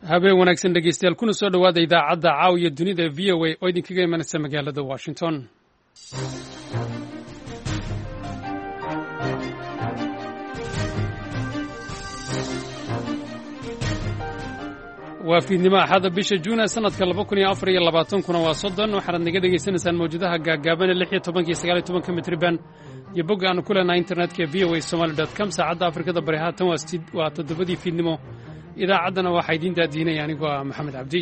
habeen wanaagsan dhegeystayaal kuna soo dhowaada idaacadda caawiya dunida v o a oo idinkaga imanaysa magaalada washington. waa fiidnimo axada bisha juun sanadka 2024 kuna waa 30 waxaad naga dhegaysanaysaan mawjadaha gaagaaban 16 iyo 19 mitriban iyo bogga aan ku leenahay internetka voasomali.com saacadda afrikada bari haatan waa 7 fiidnimo. idaacaddana waxaa idiin daadiinaya anigoo ah maxamed cabdi.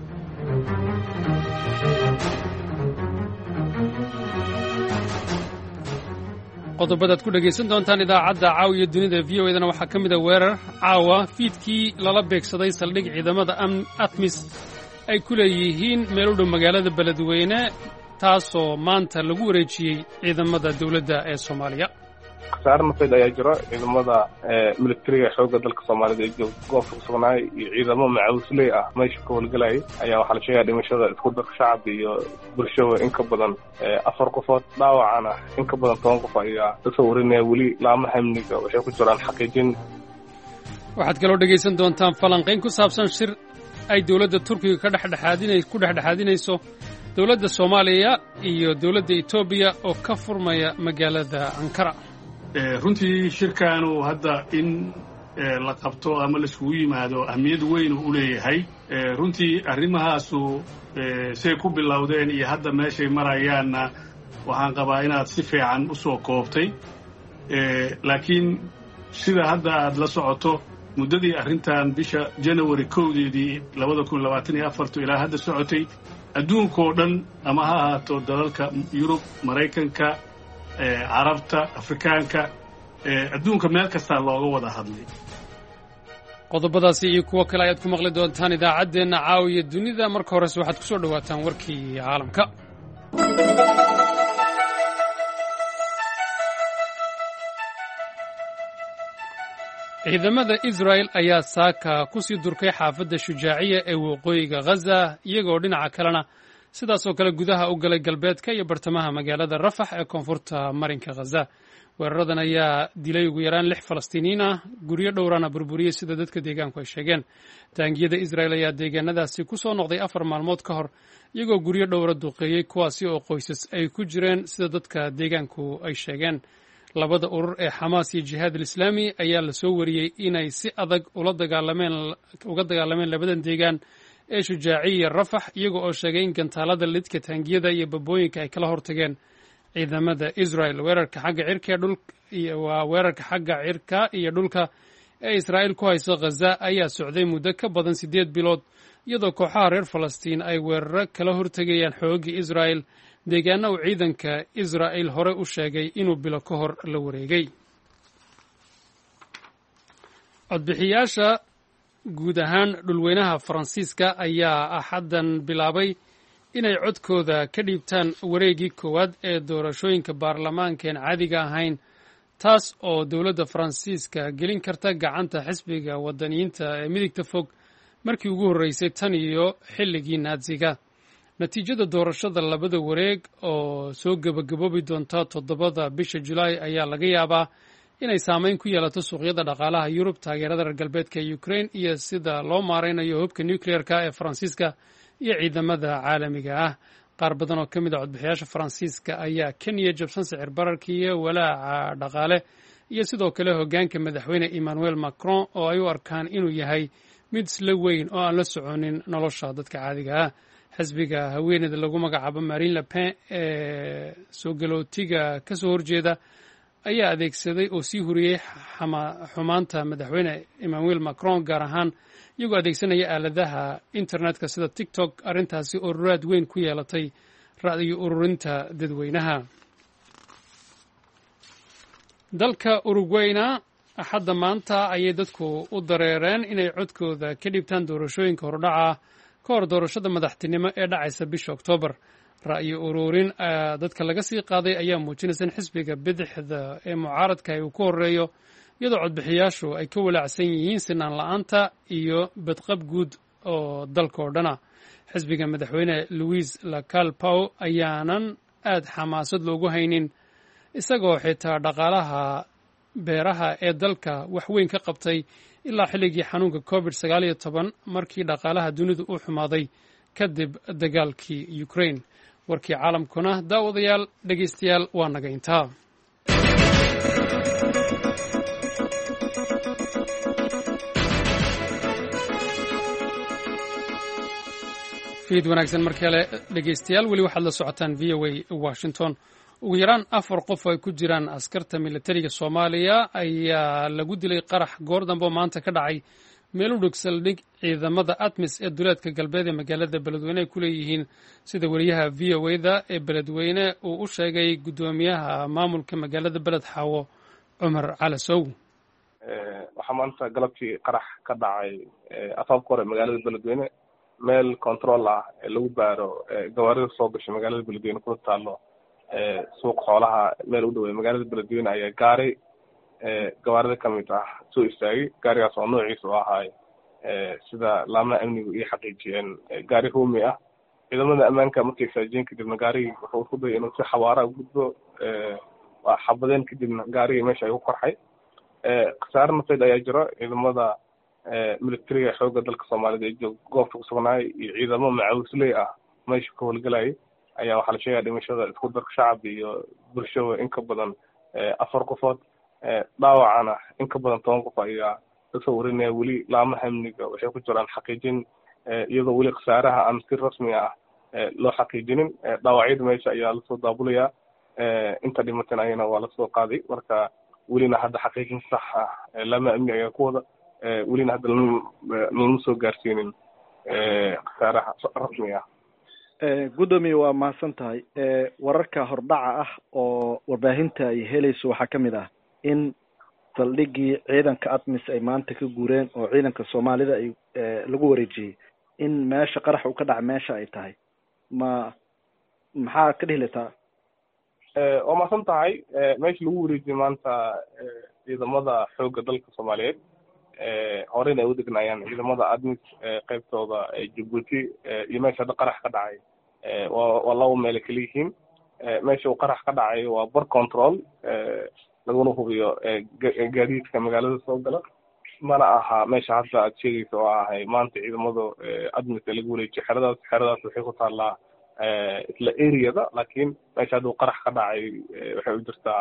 qodobadaad ku dhegaysan doontaan idaacadda caawiya dunida v o edana waxaa ka mid a weerar caawa fiidkii lala beegsaday saldhig ciidamada atmis ay ku leeyihiin meel u dhow magaalada beledweyne taasoo maanta lagu wareejiyey ciidamada dawladda ee soomaaliya. khasaare nafeed ayaa jiro ciidamada militariga xoogga dalka soomaalida ee goobta ku sugnaay iyo ciidamo macawisley ah meesha ka howlgalayay ayaa waxaa la sheegaya dhimashada isku darka shacab iyo bulshada in ka badan 4 qofood dhaawacana in ka badan 10 qof ayaa kasoo warinaya weli laamaha amniga waxay ku jiraan xaqiijin. waxaad kaloo dhegaysan doontaan falanqayn ku saabsan shir ay dowladda turkiga ku dhexdhexaadinayso dowladda soomaaliya iyo dowladda etoobiya oo ka furmaya magaalada ankara. runtii shirkaanu hadda in la qabto ama laiskugu yimaado ahmiyad weyn u leeyahay. runtii arrimahaasu say ku bilowdeen iyo hadda meeshay marayaanna waxaan qabaa inaad si fiican u soo koobtay. laakiin sida hadda aad la socoto muddadii arrintan bisha janawari 1deedii 2024 ilaa hadda socotay adduunkoo dhan ama ha ahaato dalalka yurub, maraykanka, carabta, afrikaanka, adduunka meel kastaa looga wada hadlay. qodobadaasi iyo kuwo kale ayaad ku maqli doontaan idaacaddeenna caawiya dunida. marka horese waxaad ku soo dhowaataan warkii caalamka. ciidamada israa'el ayaa saaka ku sii durkay xaafadda shujaaciya ee waqooyiga ghaza iyagoo dhinaca kalena sidaasoo kale gudaha u galay galbeedka iyo bartamaha magaalada rafax ee koonfurta marinka ghaza. weeraradan ayaa dilay ugu yaraan 6 falastiiniyiin ah, guryo dhowrana burburiyey sida dadka deegaanku ay sheegeen. taangiyada israa'el ayaa deegaanadaasi ku soo noqday 4 maalmood ka hor iyagoo guryo dhowra duqeeyey kuwaasi oo qoysas ay ku jireen sida dadka deegaanku ay sheegeen. labada urur ee xamaas iyo jihaad alislaami ayaa la soo wariyey inay si adag uga dagaalameen labadan deegaan ee shujaaciya rafax iyaga oo sheegay in gantaalada lidka taangiyada iyo babooyinka ay kala hortageen ciidamada israel. weerarka xagga cirka iyo dhulka ee israa'il ku hayso ghaza ayaa socday muddo ka badan 8 bilood iyadoo kooxaha reer falastiin ay weeraro kala hortegayaan xooggii israa'il deegaana uu ciidanka israa'il hore u sheegay inuu bilo ka hor la wareegay. codbixiyaasha guud ahaan dhulweynaha faransiiska ayaa axaddan bilaabay inay codkooda ka dhiibtaan wareeggii koowaad ee doorashooyinka baarlamaankeen caadiga ahayn taas oo dowladda faransiiska gelin karta gacanta xisbiga waddaniyiinta ee midigta fog markii ugu horreysay tan iyo xilligii naatsiga. natiijada doorashada labada wareeg oo soo gebagaboobi doonta 7 bisha julaay ayaa laga yaabaa inay saamayn ku yeelato suuqyada dhaqaalaha yurub, taageerada reer galbeedka ee ukraine iyo sida loo maaraynayo hubka nucleer-ka ee faransiiska iyo ciidamada caalamiga ah. qaar badan oo ka mid a codbixiyaasha faransiiska ayaa ka niyad jabsan sicir bararka iyo walaaca dhaqaale iyo sidoo kale hoggaanka madaxweyne emmanuel macron oo ay u arkaan inuu yahay mid isla weyn oo aan la soconin nolosha dadka caadiga ah. xisbiga haweeneyda lagu magacaabo Marine Le Pen ee soo galootiga ka soo horjeeda ayaa adeegsaday oo sii huriyey xumaanta madaxweyne Emmanuel Macron gaar ahaan iyagoo adeegsanaya aaladaha internetka sida TikTok, arrintaasi oo raad weyn ku yeelatay ra'yi ururinta dadweynaha. dalka Uruguayna axadda maanta ayay dadku u dareereen inay codkooda ka dhibtaan doorashooyinka hordhaca ka hor doorashada madaxtinimo ee dhacaysa bisha Oktoobar. ra'yi ururin dadka laga sii qaaday ayaa muujinaysa in xisbiga bidixda ee mucaaradka uu ku horeeyo iyadoo codbixiyaashu ay ka walaacsan yihiin sinaan la'aanta iyo badqab guud oo dalka oo dhana. xisbiga madaxweyne Luis Lacalle Pou ayaanan aad xamaasad loogu haynin isagoo xitaa dhaqaalaha beeraha ee dalka wax weyn ka qabtay ilaa xilligii xanuunka covid-19 markii dhaqaalaha dunidu u xumaaday kadib dagaalkii ukraine. warkii caalamkuna daawadayaal dhegaystayaal waa naga intaa. fiid wanaagsan mar kale dhegaystayaal, weli waxaad la socotaan VOA Washington. ugu yaraan 4 qof oo ay ku jiraan askarta militariga Soomaaliya ayaa lagu dilay qarax goor dambe maanta ka dhacay meel u dhow saldhig ciidamada ATMIS ee duleedka galbeed ee magaalada Beledweyne ay ku leeyihiin, sida wariyaha VOA-da ee Beledweyne uu u sheegay gudoomiyaha maamulka magaalada Beled Xaawo Cumar Calasow. waxaa maanta galabtii qarax ka dhacay afaafka hore magaalada Beledweyne, meel control ah ee lagu baaro gawaarida soo gashay magaalada Beledweyne ku taalo suuq xoolaha meel u dhow magaalada Beledweyne ayaa gaaray gawaarida kamid ah soo istaagay. gaarigaas oo noociisu ahaa sida laamaha amnigu iyo xaqiijiyeen gaari ruumi ah. ciidamada ammaanka markay saajeen kadibna gaarigii wuxuu isku dayay inuu si xawaara u gudbo, waa xabadeen kadibna gaarigii meesha ay ku qarxay. khasaare nafeed ayaa jiro. ciidamada militariga xoogga dalka Soomaalida ee goobta ku sugnaay iyo ciidamo macawisley ah meesha ka howlgalayay ayaa waxaa la sheegaa dhimashada isku darka shacab iyo bulsho in ka badan 4 qofood. dhaawacana in ka badan 10 qof ayaa kasoo warinaya. weli laamaha amniga waxay ku jiraan xaqiijin, iyadoo weli khasaaraha aan si rasmi ah loo xaqiijinin. dhaawacyada meesha ayaa lasoo daabulayaa, inta dhimatana ayana waa lasoo qaaday. marka welina hadda xaqiijin sax ah laamaha amniga ayaa ku wada, welina hadda lama soo gaarsiinin khasaaraha rasmi ah. gudoomiye waa mahadsan tahay. wararka hordhaca ah oo warbaahinta ay helayso waxaa ka mid ah in saldhigii ciidanka ATMIS ay maanta ka guureen oo ciidanka Soomaalida ay lagu wareejiyey, in meesha qarax uu ka dhaca meesha ay tahay. maxaa ka dhihilataa? waa mahadsan tahay. meesha lagu wareejiyey maanta ciidamada xoogga dalka Soomaaliyeed horeyna ay u degnaayaan ciidamada ATMIS qaybtooda Djibouti iyo meesha hadda qarax ka dhacay waa laba meel kala yihiin. meesha uu qarax ka dhacay waa bar control laguna hubiyo gaadiidka magaalada soo gala, mana aha meesha hadda aad sheegaysa oo ahay maanta ciidamada ATMIS ee lagu wareejiyey. xeradaas waxay ku taallaa isla areada, laakiin meesha hadda uu qarax ka dhacay waxay u jirtaa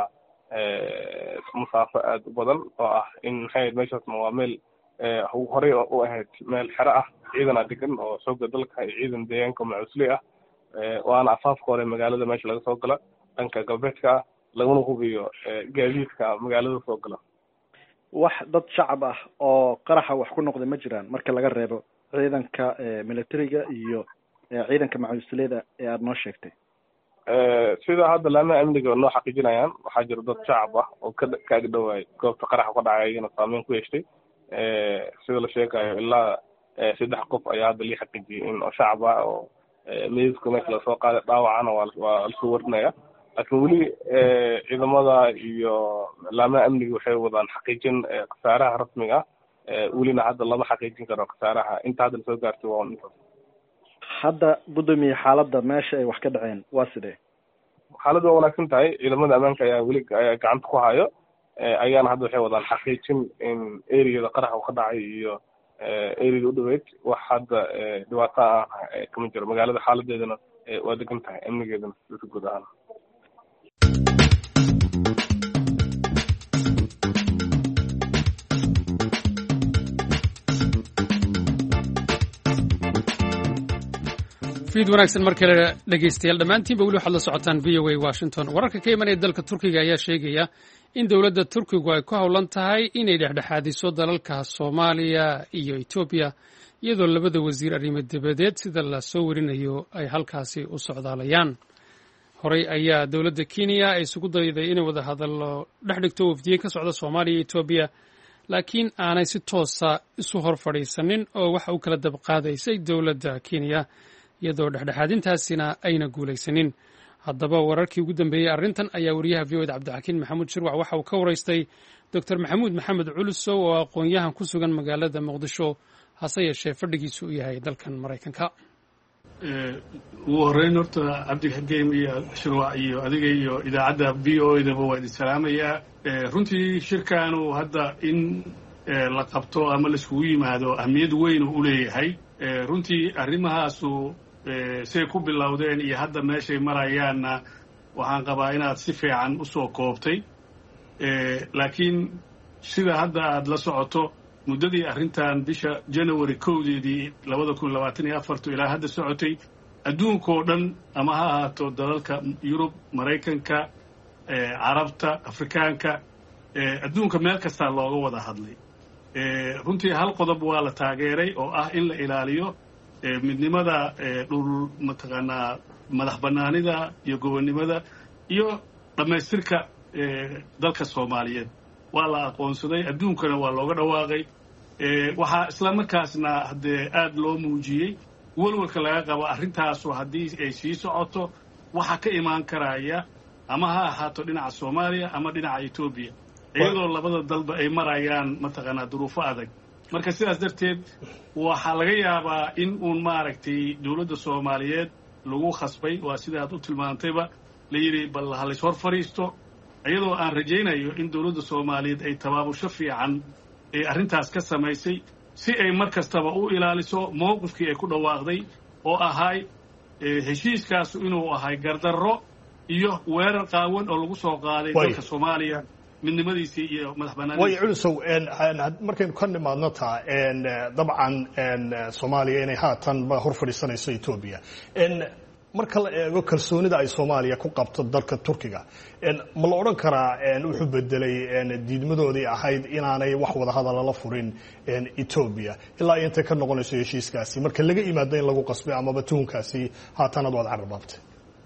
masaafo aad u badan oo ah in maxay meeshaasna waa meel horey u ahayd meel xero ah, ciidan degan oo xoogga dalka iyo ciidan deegaanka macusley ah, waana afaafka hore magaalada meesha laga soo gala dhanka galbeedka ah, laguna hubiyo gaadiidka magaalada soo gala. wax dad shacab ah oo qaraxa wax ku noqday ma jiraan marka laga reebo ciidanka militariga iyo ciidanka macusleyda ee aad noo sheegtay? sida hadda laamaha amniga noo xaqiijinayaan, waxaa jira dad shacab ah oo ka agdhowaay goobta qaraxa ka dhacay iyana saameyn ku yeeshtay. sida la sheegayo ilaa 3 qof ayaa hadda lii xaqiijiyey in oo shacab ah oo meydka meesha lasoo qaaday. dhaawacana waa lasoo warinaya, laakiin weli ciidamada iyo laamaha amniga waxay wadaan xaqiijin khasaaraha rasmiga ah. welina hadda lama xaqiijin karo khasaaraha, inta hadda lasoo gaartay waa intaas. hadda gudoomiye xaaladda meesha ay wax ka dhaceen waa sidee? xaaladda waa wanaagsan tahay. ciidamada ammaanka ayaa weli gacanta ku hayo, ayaana hadda waxay wadaan xaqiijin in areada qarax uu ka dhacay iyo areada u dhaweyd wax hadda dhibaato ah kama jiro. magaalada xaaladeedana waa degan tahay, amnigeedana si guud ahaan. fiid wanaagsan mar kale dhegaystayaal, dhammaantiinba weli waxaad la socotaan VOA Washington. wararka ka imanaya dalka Turkiga ayaa sheegaya in dowladda Turkigu ay ku howlan tahay inay dhexdhexaadiso dalalka Soomaaliya iyo Ethiopia, iyadoo labada wasiir arrimo dibadeed sida la soo warinayo ay halkaasi u socdaalayaan. horey ayaa dowladda Kenya ay isugu dayday inay wada hadallo dhex dhigto wafdiye ka socda Soomaaliya iyo Ethiopia, laakiin aanay si toosa isu hor fadhiisanin oo waxa uu kala dabqaadaysay dowladda Kenya, iyadoo dhexdhexaadintaasina ayna guulaysanin. haddaba wararkii ugu dambeeyey arrintan ayaa wariyaha VOA Cabdixakiin Maxamuud Shirwac waxa uu ka waraystay Dr. Maxamuud Maxamed Culusow oo aqoon-yahan ku sugan magaalada Muqdisho, hase yeeshee fadhigiisu u yahay dalkan Maraykanka. ugu horreyn horta Cabdixakiin iyo Shirwac iyo adiga iyo idaacadda VOA-daba waa idin salaamayaa. runtii shirkaanu hadda in la qabto ama la iskugu yimaado ahmiyad weyn u leeyahay runtii arrimahaasu say ku bilowdeen iyo hadda meeshay marayaanna waxaan qabaa inaad si fiican u soo koobtay laakiin sida hadda aad la socoto muddadii arrintan bisha January 1-deedii 2024 ilaa hadda socotay adduunkoo dhan ama ha ahaato dalalka Yurub, Maraykanka, Carabta, Afrikaanka adduunka meel kasta looga wada hadlay runtii hal qodob waa la taageeray oo ah in la ilaaliyo midnimada dhul mataqaanaa madax bannaanida iyo gobonnimada iyo dhammaystirka dalka Soomaaliyeed waa la aqoonsaday adduunkana waa looga dhawaaqay waxaa isla markaasna haddee aad loo muujiyey walwalka laga qabo arrintaasu haddii ay sii socoto waxa ka imaan karaya ama ha ahaato dhinaca Soomaaliya ama dhinaca Ethiopia iyadoo labada dalba ay marayaan mataqaanaa duruufo adag marka sidaas darteed waxaa laga yaabaa in uun maaragtay dowladda Soomaaliyeed lagu khasbay waa sidaad u tilmaantayba la yiri bal ha la hor fariisto iyadoo aan rajaynayo in dowladda Soomaaliyeed ay tabaabusho fiican ee arrintaas ka samaysay si ay mar kastaba u ilaaliso mowqifkii ay ku dhawaaqday oo ahay heshiiskaas inuu ahay gardarro iyo weerar qaawan oo lagu soo qaaday dalka Soomaaliya midnimadiisii iyo madax bannaanida way culusow markaynu ka nimaadno taa dabcan Soomaaliya inay haatan ba hor fadhiisanayso Ethiopia marka la eego kalsoonida ay Soomaaliya ku qabto dalka Turkiga ma la oran karaa wuxuu bedelay diidmadoodii ahayd inaanay wax wada hadal la furin Ethiopia ilaa inta ka noqonayso heshiiskaasi marka laga yimaado in lagu qasbay ama batuunkaasi haatan wad carababtay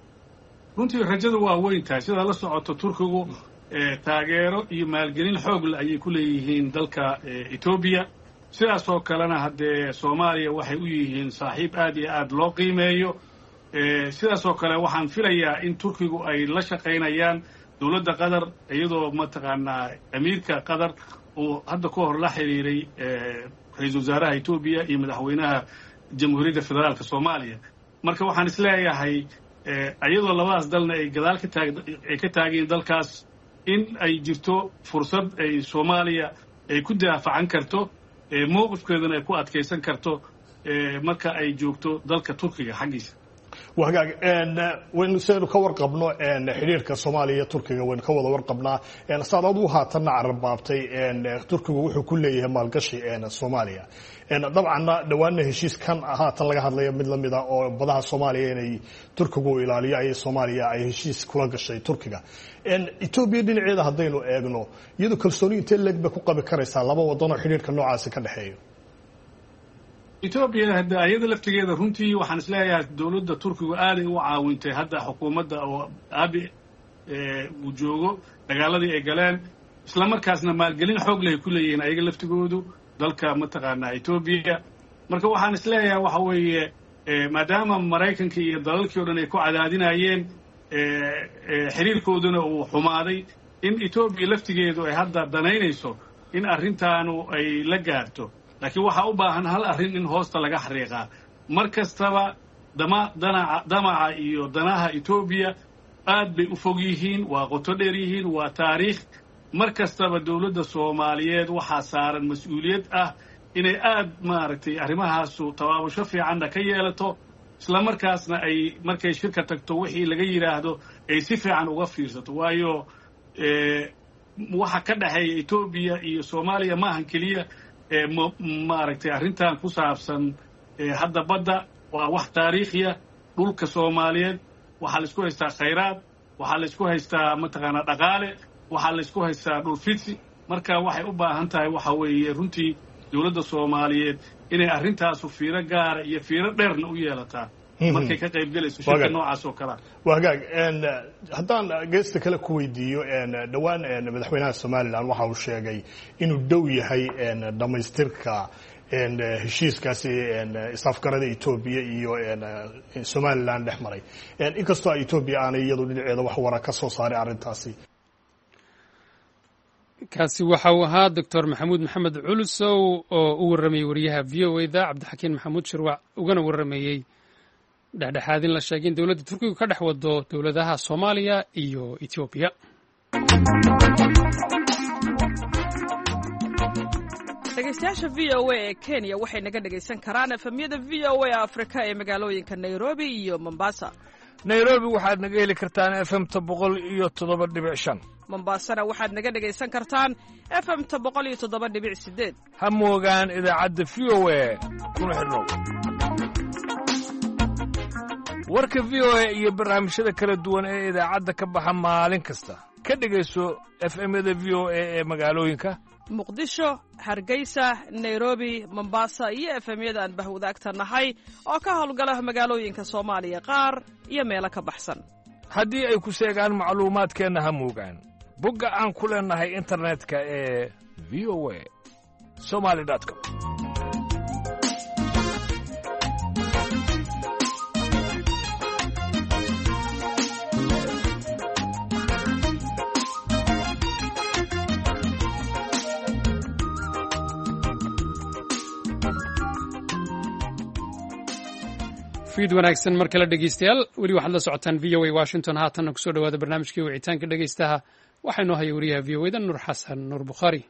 runtii rajada waa weyn tahay sida la socoto Turkigu taageero iyo maalgelin xoog leh ayay ku leeyihiin dalka Ethiopia sidaas oo kalena haddee Soomaaliya waxay u yihiin saaxiib aad iyo aad loo qiimeeyo sidaas oo kale waxaan filayaa in Turkigu ay la shaqaynayaan dowladda Qatar iyadoo mataqaanaa amiirka Qatar oo hadda ka hor la xiriiray ra'iisul wasaaraha Ethiopia iyo madaxweynaha Jamhuuriyadda Federaalka Soomaaliya marka waxaan isleeyahay iyadoo labadaas dalna ay gadaal ka taageen dalkaas in ay jirto fursad ay Soomaaliya ay ku daafacan karto mowqifkeedana ay ku adkeysan karto marka ay joogto dalka Turkiga xaqiisa وهاج وين سير كور قبنا حريرك الصومالية تركيا وين كور ورقبنا صاروا هاتنا عربابتي تركيا وحو كله مالقشي الصومالية طبعا دوان هشيس كان هات لغا هادليا mid lamid ah oo badaha Soomaaliya inay Turkigu ilaaliyo ay Soomaaliya ay heshiis kula gashay Turkiga Ethiopia dhinaceeda hadaynu eegno iyadoo kalsooni inta leegba ku qabi karaysa laba wadan oo xiriirka noocaas ka dhaxeeyo Ethiopia hadda ayada laftigeeda runtii waxaan isleeyahay dawladda Turkigu aad ay u caawintay hadda xukuumadda oo Abiy uu joogo dagaaladii ay galeen isla markaasna maalgelin xoog leh ku leeyihiin ayaga laftigoodu dalka mataqaanaa Ethiopia marka waxaan isleeyahay waxa weeye maadaama Mareykanka iyo dalalkii oo dhan ay ku cadaadinayeen xiriirkooduna uu xumaaday in Ethiopia laftigeedu ay hadda danaynayso in arrintaanu ay la gaarto laakiin waxa u baahan hal arrin in hoosta laga xariiqaa mar kastaba damaca iyo danaha Ethiopia aad bay u fog yihiin waa qoto dheer yihiin waa taariikh mar kastaba dawladda Soomaaliyeed waxa saaran mas'uuliyad ah inay aad maaragtay arrimahaas tawaabusho fiican ka yeelato isla markaasna ay markay shirka tagto wixii laga yiraahdo ay si fiican uga fiirsato waayo waxa ka dhaxeeya Ethiopia iyo Soomaaliya ma ahan kaliya maaragtay arrintan ku saabsan hadda badda waa wax taariikhiya dhulka Soomaaliyeed waxa la isku haystaa khayraad waxa la isku haystaa mataqaana dhaqaale waxa la isku haystaa dhul fidsi marka waxay u baahan tahay waxa weeye runtii dawladda Soomaaliyeed inay arrintaas fiiro gaar iyo fiiro dheerna u yeelataa markay ka qayb galayso shirka noocaas oo kala wagaag haddaan geesta kale ku weydiiyo dhawaan madaxweynaha Soomaaliland waxa uu sheegay inuu dhow yahay dhamaystirka heshiiskaasi isafgarada Ethiopia iyo Soomaaliland dhexmaray inkastoo Ethiopia aanay iyadu dhinaceeda wax wara ka soo saaray arrintaasi kaasi waxa uu ahaa Dr. Maxamuud Maxamed Culusow oo u warramay wariyaha VOA-da Cabdixakiin Maxamuud Shirwac ugana warramayay dhexdhexaadin la sheegay in dawladda Turkiga ka dhex wado dawladaha Soomaaliya iyo Ethiopia dhegaystayaasha v o a ee kenya waxay naga dhegaysan karaan efemyada v o a afrika ee magaalooyinka nairobi iyo mombasa. nairobi waxaad naga heli kartaan efemta 107.5. mombasana waxaad naga dhegaysan kartaan efemta 107.8. ha moogaan idaacadda v o a kuna xidhnow warka v o a iyo barnaamijyada kala duwan ee idaacadda ka baxa maalin kasta ka dhegayso efemyada v o a ee magaalooyinka muqdisho, hargeysa, nairobi, mombasa iyo efemyada aan bahwadaagta nahay oo ka howlgala magaalooyinka soomaaliya qaar iyo meelo ka baxsan. haddii ay ku sheegaan macluumaadkeenna ha moogaan bogga aan ku leennahay internetka ee v o a somali.com. fiid wanaagsan mar kale dhegeystayaal weli waxaad la socotaan v o a washington haatanna kusoo dhawaada barnaamijkii wicitaanka dhegeystaha waxaa inoo haya wariyaha v o a da nuur xasan nuur bukhaari.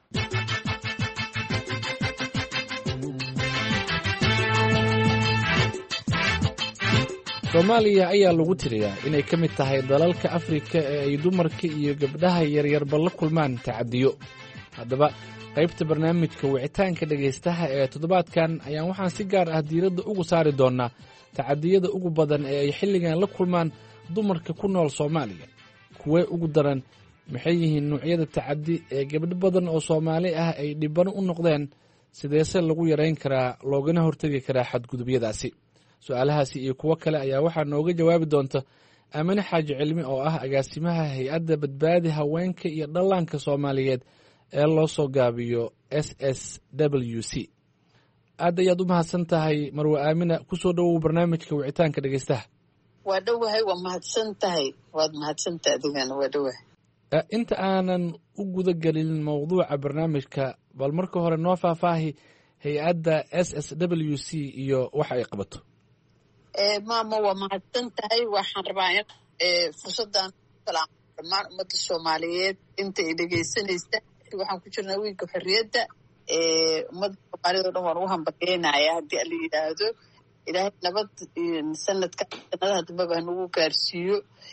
soomaaliya ayaa lagu tiriyaa inay ka mid tahay dalalka afrika ee ay dumarka iyo gabdhaha yaryarba la kulmaan tacadiyo. haddaba qaybta barnaamijka wicitaanka dhegaystaha ee toddobaadkan ayaan waxaan si gaar ah diiradda ugu saari doonnaa tacadiyada ugu badan ee ay xilligan la kulmaan dumarka ku nool soomaaliya. kuwee ugu daran, maxay yihiin noocyada tacadi ee gabdho badan oo soomaali ah ay dhibano u noqdeen, sideese lagu yarayn karaa loogana hortegi karaa xadgudubyadaasi? su-aalahaasi iyo kuwo kale ayaa waxaa nooga jawaabi doonta aamine xaaji cilmi oo ah agaasimaha hay-adda badbaadi haweenka iyo dhallaanka soomaaliyeed ee loo soo gaabiyo SSWC. aad ayaad u mahadsan tahay marwe aamina, kusoo dhowow barnaamijka wicitaanka dhegeystaha. waa dhowahay, waa mahadsan tahay. waad mahadsantahay adigana, waa dhowahay. inta aanan u guda gelin mawduuca barnaamijka, bal marka hore noo faahfaahi hay-adda SSWC iyo waxa ay qabato. maama waa mahadsan tahay. waxaan rabaa in fursaddan dhammaan ummadda soomaaliyeed inta ay dhegaysanaysa. waxaan ku jirnaa wiilka xorriyadda. ummadda soomaaliyed o dhan waan ugu hambalyeynaya haddii ala yidhaahdo ilaahay nabad sanadaha dambaba hanagu gaarsiiyo.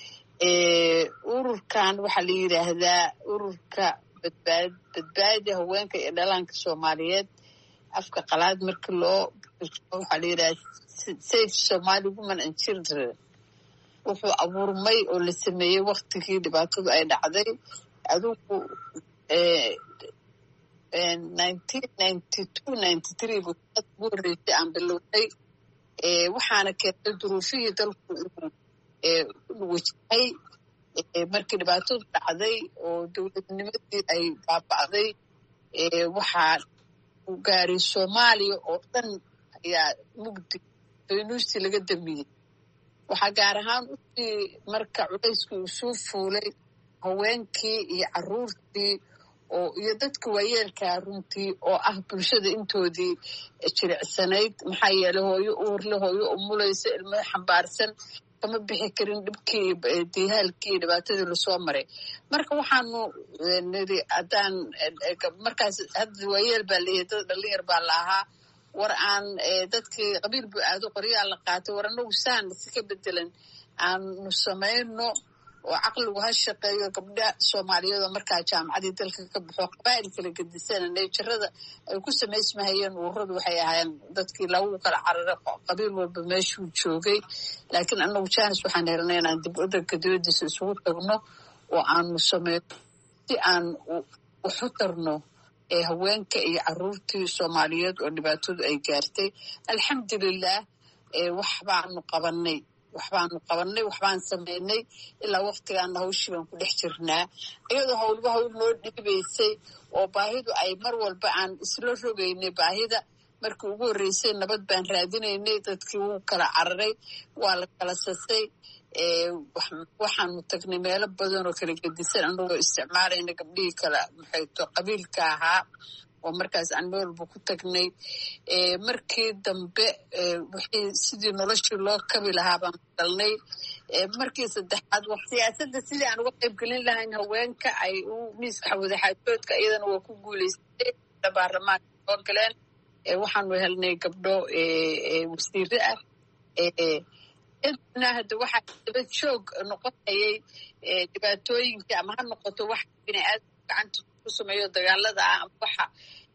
ururkan waxaa la yidhaahdaa ururka badbaadi haweenka iyo dhalaanka soomaaliyeed. afka qalaad marka loo waxaa la yidhahda Save Somali Women and Children. wuxuu abuurmay oo la sameeyey waktigii dhibaatadu ay dhacday adugu 1992-93 buu ugu horreysay aan bilownay. waxaana keentay duruufihii dalku inuu wajahay markii dhibaatadu dhacday oo dowladnimadii ay baaba'day. waxaa u gaaray Soomaaliya oo dhan ayaa mugdi nuusti laga damiyey. waxaa gaar ahaan usii marka culayskii uu soo fuulay haweenkii iyo carruurtii iyo dadka waayeelkaa runtii oo ah bulshada intoodii jiricsanayd. maxaa yeelay hooyo uurle, hooyo umulaysa, ilmo xambaarsan, kama bixi karin dhibkii dihaalkii iyo dhibaatadii lasoo maray. marka waxaanu niri haddaan markaas hadda waayeel baa leeyahay, dad dhalinyar baa la ahaa. war aan dadkii qabiil bu aado qoryaa la qaatay. war anagu saan si ka bedelan aanu samayno oo caqligu ha shaqeeyo. gabdha soomaaliyeedoo markaa jaamacadii dalka ka baxo qabaa'il kala gedisanay neejirada ay ku samaysmahayeen ururadu waxay ahaayeen dadkii lagu kala cararay qabiil walba meeshuu joogay. laakiin anagu jaanis waxaan helnay inaan dib wadanka dibadiisa isugu tagno oo aanu samayno si aan waxu tarno haweenka iyo carruurtii soomaaliyeed oo dhibaatadu ay gaartay. alxamdulilah waxbaanu qabanay, waxbaan samaynay. ilaa waktigaana hawshii baan ku dhex jirnaa, iyadoo hawlba hawl noo dhiibaysay oo baahidu ay mar walba aan isla rogaynay. baahida markii ugu horreysay nabad baan raadinaynay, dadkii wuu kala cararay, waa la kala sasay. waxaanu tagnay meelo badan oo kala gedisan anagoo isticmaalayna gabdhihii kala maxayto qabiilka ahaa oo markaas aan meel walba ku tagnay. markii dambe wixii sidii noloshii loo kabi lahaa baan dalnay. markii saddexaad siyaasadda sidii aan uga qayb gelin lahayn haweenka ay miiska wadaxaajoodka iyadana waa ku guulaystay. baarlamaanka soo galeen waxaanu helnay gabdho wasiire ah inna hadda waxaa daba joog noqonayay dhibaatooyinka ama ha noqoto wax bini'aadam gacanta ku sameeyo dagaalada ah ama waxa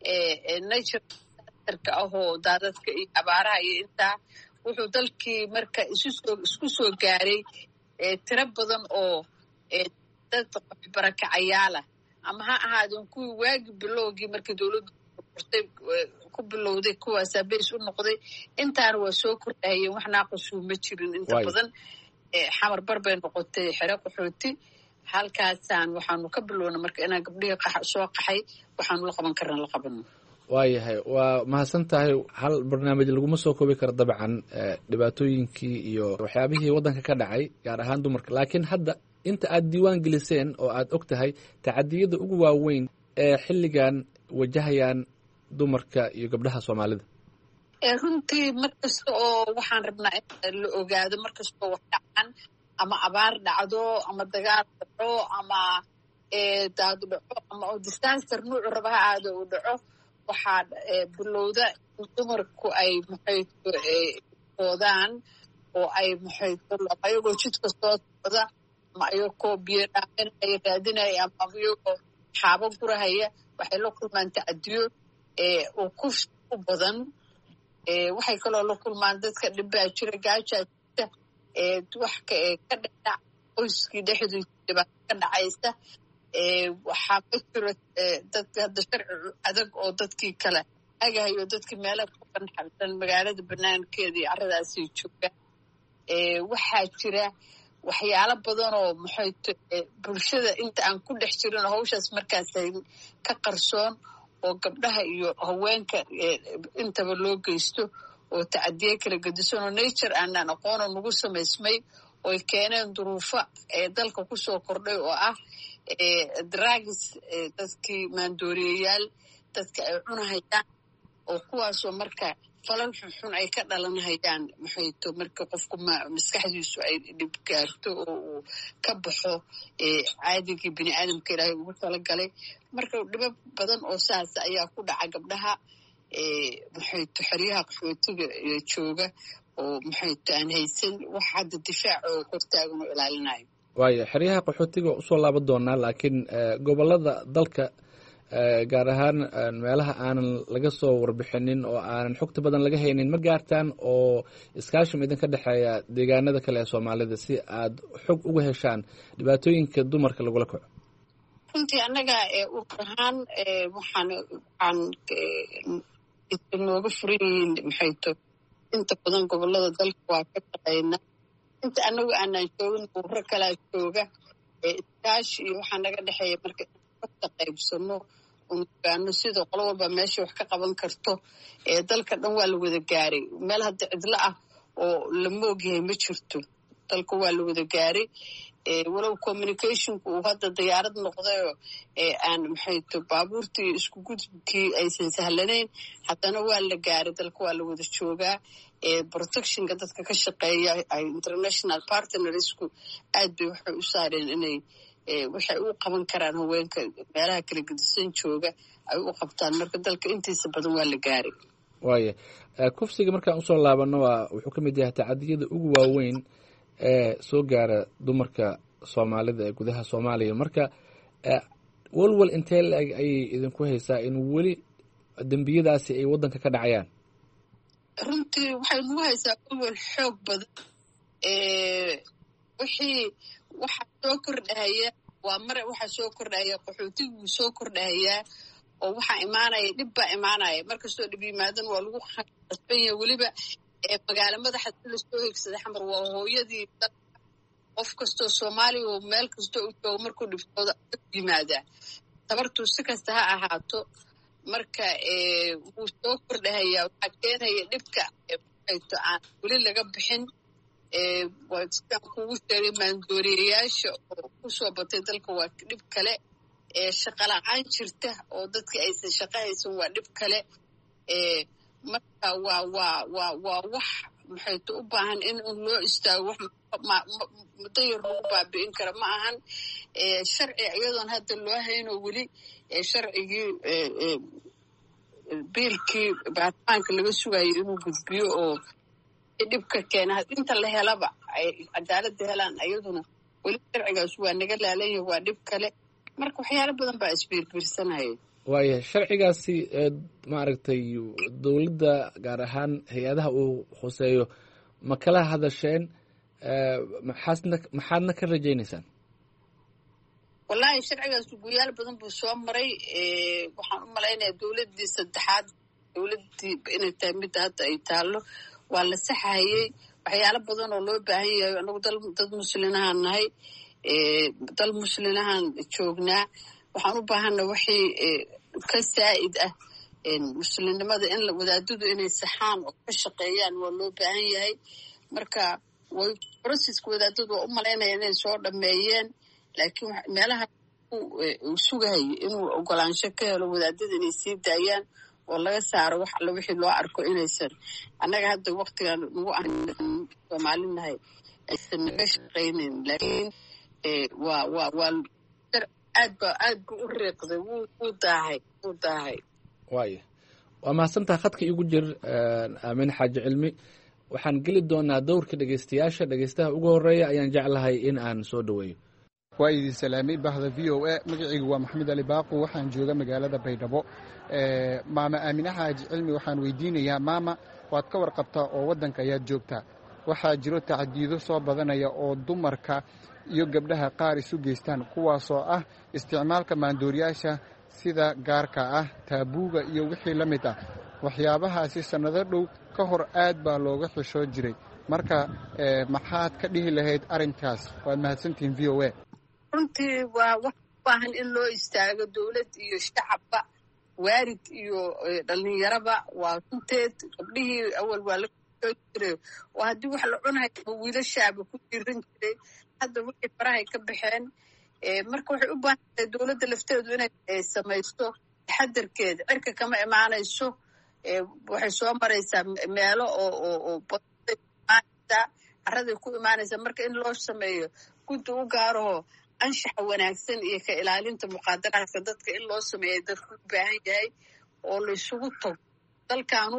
natureka ahoo daadadka iyo abaaraha iyo intaa wuxuu dalkii marka isku soo gaaray tiro badan oo dad barakacayaala ama ha ahaadeen kuwii waagi bilowgii markii dowladdu qortay ku bilowday kuwaasaa beys u noqday intaana waa soo kordhahayeen wax naaqasuu ma jirin inta badan xamar bar bay noqotay xero qaxooti halkaasaan waxaanu ka bilowna marka inaan gabdhihii soo qaxay waxaanu la qaban karna la qabano waayahay waa mahadsan tahay hal barnaamij laguma soo koobi karo dabcan dhibaatooyinkii iyo waxyaabihii waddanka ka dhacay gaar ahaan dumarka laakiin hadda inta aad diiwaan geliseen oo aad og tahay tacadiyada ugu waaweyn ee xilligan wajahayaan dumarka iyo gabdhaha soomaalida runtii mar kasta oo waxaan rabnaa in la ogaado mar kastoo wax dhacan ama abaar dhacdo ama dagaal dhaco ama daad dhaco ama disaster nuucu raba ha aado uu dhaco waxaa bilowda in dumarku ay oodaan oo ay ayagoo jidka soo socda ama ayagoo biyo dhaamin ay raadinaya ama ayagoo xaabo gurahaya waxay la kulmaan tacadiyo oo ku badan waxay kaloo la kulmaan dadka dhibbaa jira gaajaa jirta wax ka dhadhac qoyskii dhexdiisa dhibaato ka dhacaysa waxaa ma jiro dadka hadda sharci adag oo dadkii kale agahayo dadkii meela ku banxarsan magaalada banaankeeda iyo carradaasay joogaan waxaa jira waxyaalo badan oo bulshada inta aan ku dhex jirin hawshaas markaasay ka qarsoon oo gabdhaha iyo haweenka intaba loo geysto oo tacadiye kala gedisan oo nature aanaan aqoona nagu samaysmay ooy keeneen duruufo dalka ku soo kordhay oo ah dragis dadkii maandooriyayaal dadka ay cunahayaan oo kuwaasoo marka falal xunxun ay ka dhalanhayaan marka qofku maskaxdiisu ay dhib gaarto oo uu ka baxo caadigii bini aadamka ilaahay ugu talagalay marka dhibo badan oo saas ayaa ku dhaca gabdhaha xeryaha qaxootiga jooga oo aan haysan wax hadda difaac oo hortaagan oo ilaalinayo waayo xeryaha qaxootiga usoo laaban doonaa laakiin gobolada dalka gaar ahaan meelaha aanan laga soo warbixinin oo aanan xogta badan laga haynin ma gaartaan oo iskaashim idinka dhexeeya deegaanada kale ee soomaalida si aad xog uga heshaan dhibaatooyinka dumarka lagula kaco runtii annaga urur ahaan waxaan nooga furan yihiin inta badan gobolada dalka waa ka shaqeyna inta anagu aanaan joogin ururo kalaa jooga iskaashi iyo waxaa naga dhexeeya marka ka qaybsano ogaano sida qolo walba meesha wax ka qaban karto dalka dhan waa la wada gaaray meel hadda cidlo ah oo lama ogyahay ma jirto dalka waa la wada gaaray walow communicationku uu hadda diyaarad noqdayoo aan baabuurtii isku gudubkii aysan sahlanayn haddana waa la gaaray dalka waa la wada joogaa protectionka dadka ka shaqeeya international partnersku aad bay waxay u saareen inay waxay u qaban karaan haweenka meelaha kala gedisan jooga ay u qabtaan marka dalka intiisa badan waa la gaaray waaya kufsiga markaan usoo laabano wuxuu ka mid yahay tacadiyada ugu waaweyn ee soo gaara dumarka soomaalida ee gudaha soomaaliya marka walwal intee la-eg ayay idinku haysaa in weli dembiyadaasi ay waddanka ka dhacayaan runtii waxay nagu haysaa walwal xoog badan waxaa soo kordhahaya waa mare waxaa soo kordhahaya qaxootiguu soo kordhahayaa oo waxaa imaanaya dhib baa imaanaya markastoo dhib yimaadan waa lagu qasban yahay weliba magaalo madaxa si lasoo higsaday xamar waa hooyadii qof kastoo soomaaliya oo meel kastoo u joogo markuu dhibtooda yimaadaa tabartuu si kasta ha ahaato marka wuu soo kordhahayaa waxaa keenaya dhibka aan weli laga bixin sidaan kugu sheegay maandooriyayaasha oo kusoo batay dalka waa dhib kale shaqala-aan jirta oo dadka aysan shaqo haysan waa dhib kale marka waa wax u baahan in loo istaago muddo yar lagu baabi'in kara ma ahan sharci iyadoon hadda loo hayno weli sharcigii biilkii baarlamaanka laga sugayo inuu gudbiyo oo dhibka keena inta la helaba ay cadaaladda helaan ayaduna weli sharcigaas waa naga laalan yahay waa dhib kale marka waxyaalo badan baa isbiirbiirsanaya waayahay sharcigaasi maaragtay dowladda gaar ahaan hay-adaha uu khuseeyo ma kala hadasheen maxaadna ka rajaynaysaan wallaahi sharcigaas guyaal badan buu soo maray waxaan u malaynayaa dowladdii saddexaad dowladdii inay tahay midda hadda ay taallo waa la saxahayey waxyaalo badan oo loo baahan yahay anagu dad muslinahaan nahay dal muslinahaan joognaa waxaan u baahana wixii ka saa'id ah muslimnimada in wadaadadu inay saxaan oo ka shaqeeyaan waa loo baahan yahay marka way processka wadaadadu waa u malaynaya inay soo dhameeyeen laakiin meelaha uu sugahayo inuu ogolaansho ka helo wadaadada inay sii daayaan oo laga saaro wax alla wixii loo arko inaysan annaga hadda waktigan nagu ahan soomaalinahay aysan naga shaqaynayn laakiin waa aad bu u riiqday wuu daahay waaya waa mahadsantaha khadka igu jir aamin xaaji cilmi waxaan geli doonaa dowrka dhegeystaha ugu horeeya ayaan jeclahay in aan soo dhaweeyo waa idin salaamay bahda v o a magacaygu waa maxamed ali baaqo waxaan jooga magaalada baydhabo maama aamine xaaji cilmi waxaan weydiinayaa maama waad ka warqabtaa oo waddanka ayaad joogtaa waxaa jiro tacdiido soo badanaya oo dumarka iyo gabdhaha qaar isu geystaan kuwaasoo ah isticmaalka maandooriyaasha sida gaarka ah taabuuga iyo wixii la mid ah waxyaabahaasi sannado dhow ka hor aad baa looga xishoo jiray marka maxaad ka dhihi lahayd arrinkaas waad mahadsantihiin v o a runtii waa wax u baahan in loo istaago dowlad iyo shacabba waarid iyo dhallinyaraba waa runteed gabdhihii awal waa la xishoo jiray oo haddii wax la cunayo wiilashaaba ku jiran jiray hadda wixii farahay ka baxeen marka waxay u baahan tahay dowladda lafteedu inay samaysto taxadarkeeda cirka kama imaanayso waxay soo maraysaa meelo oo caraday ku imaanaysaa marka in loo sameeyo guddi u gaaraho anshaxa wanaagsan iyo ka ilaalinta muqaadaraadka dadka in loo sameeya dadku u baahan yahay oo la isugu tago dalkaanu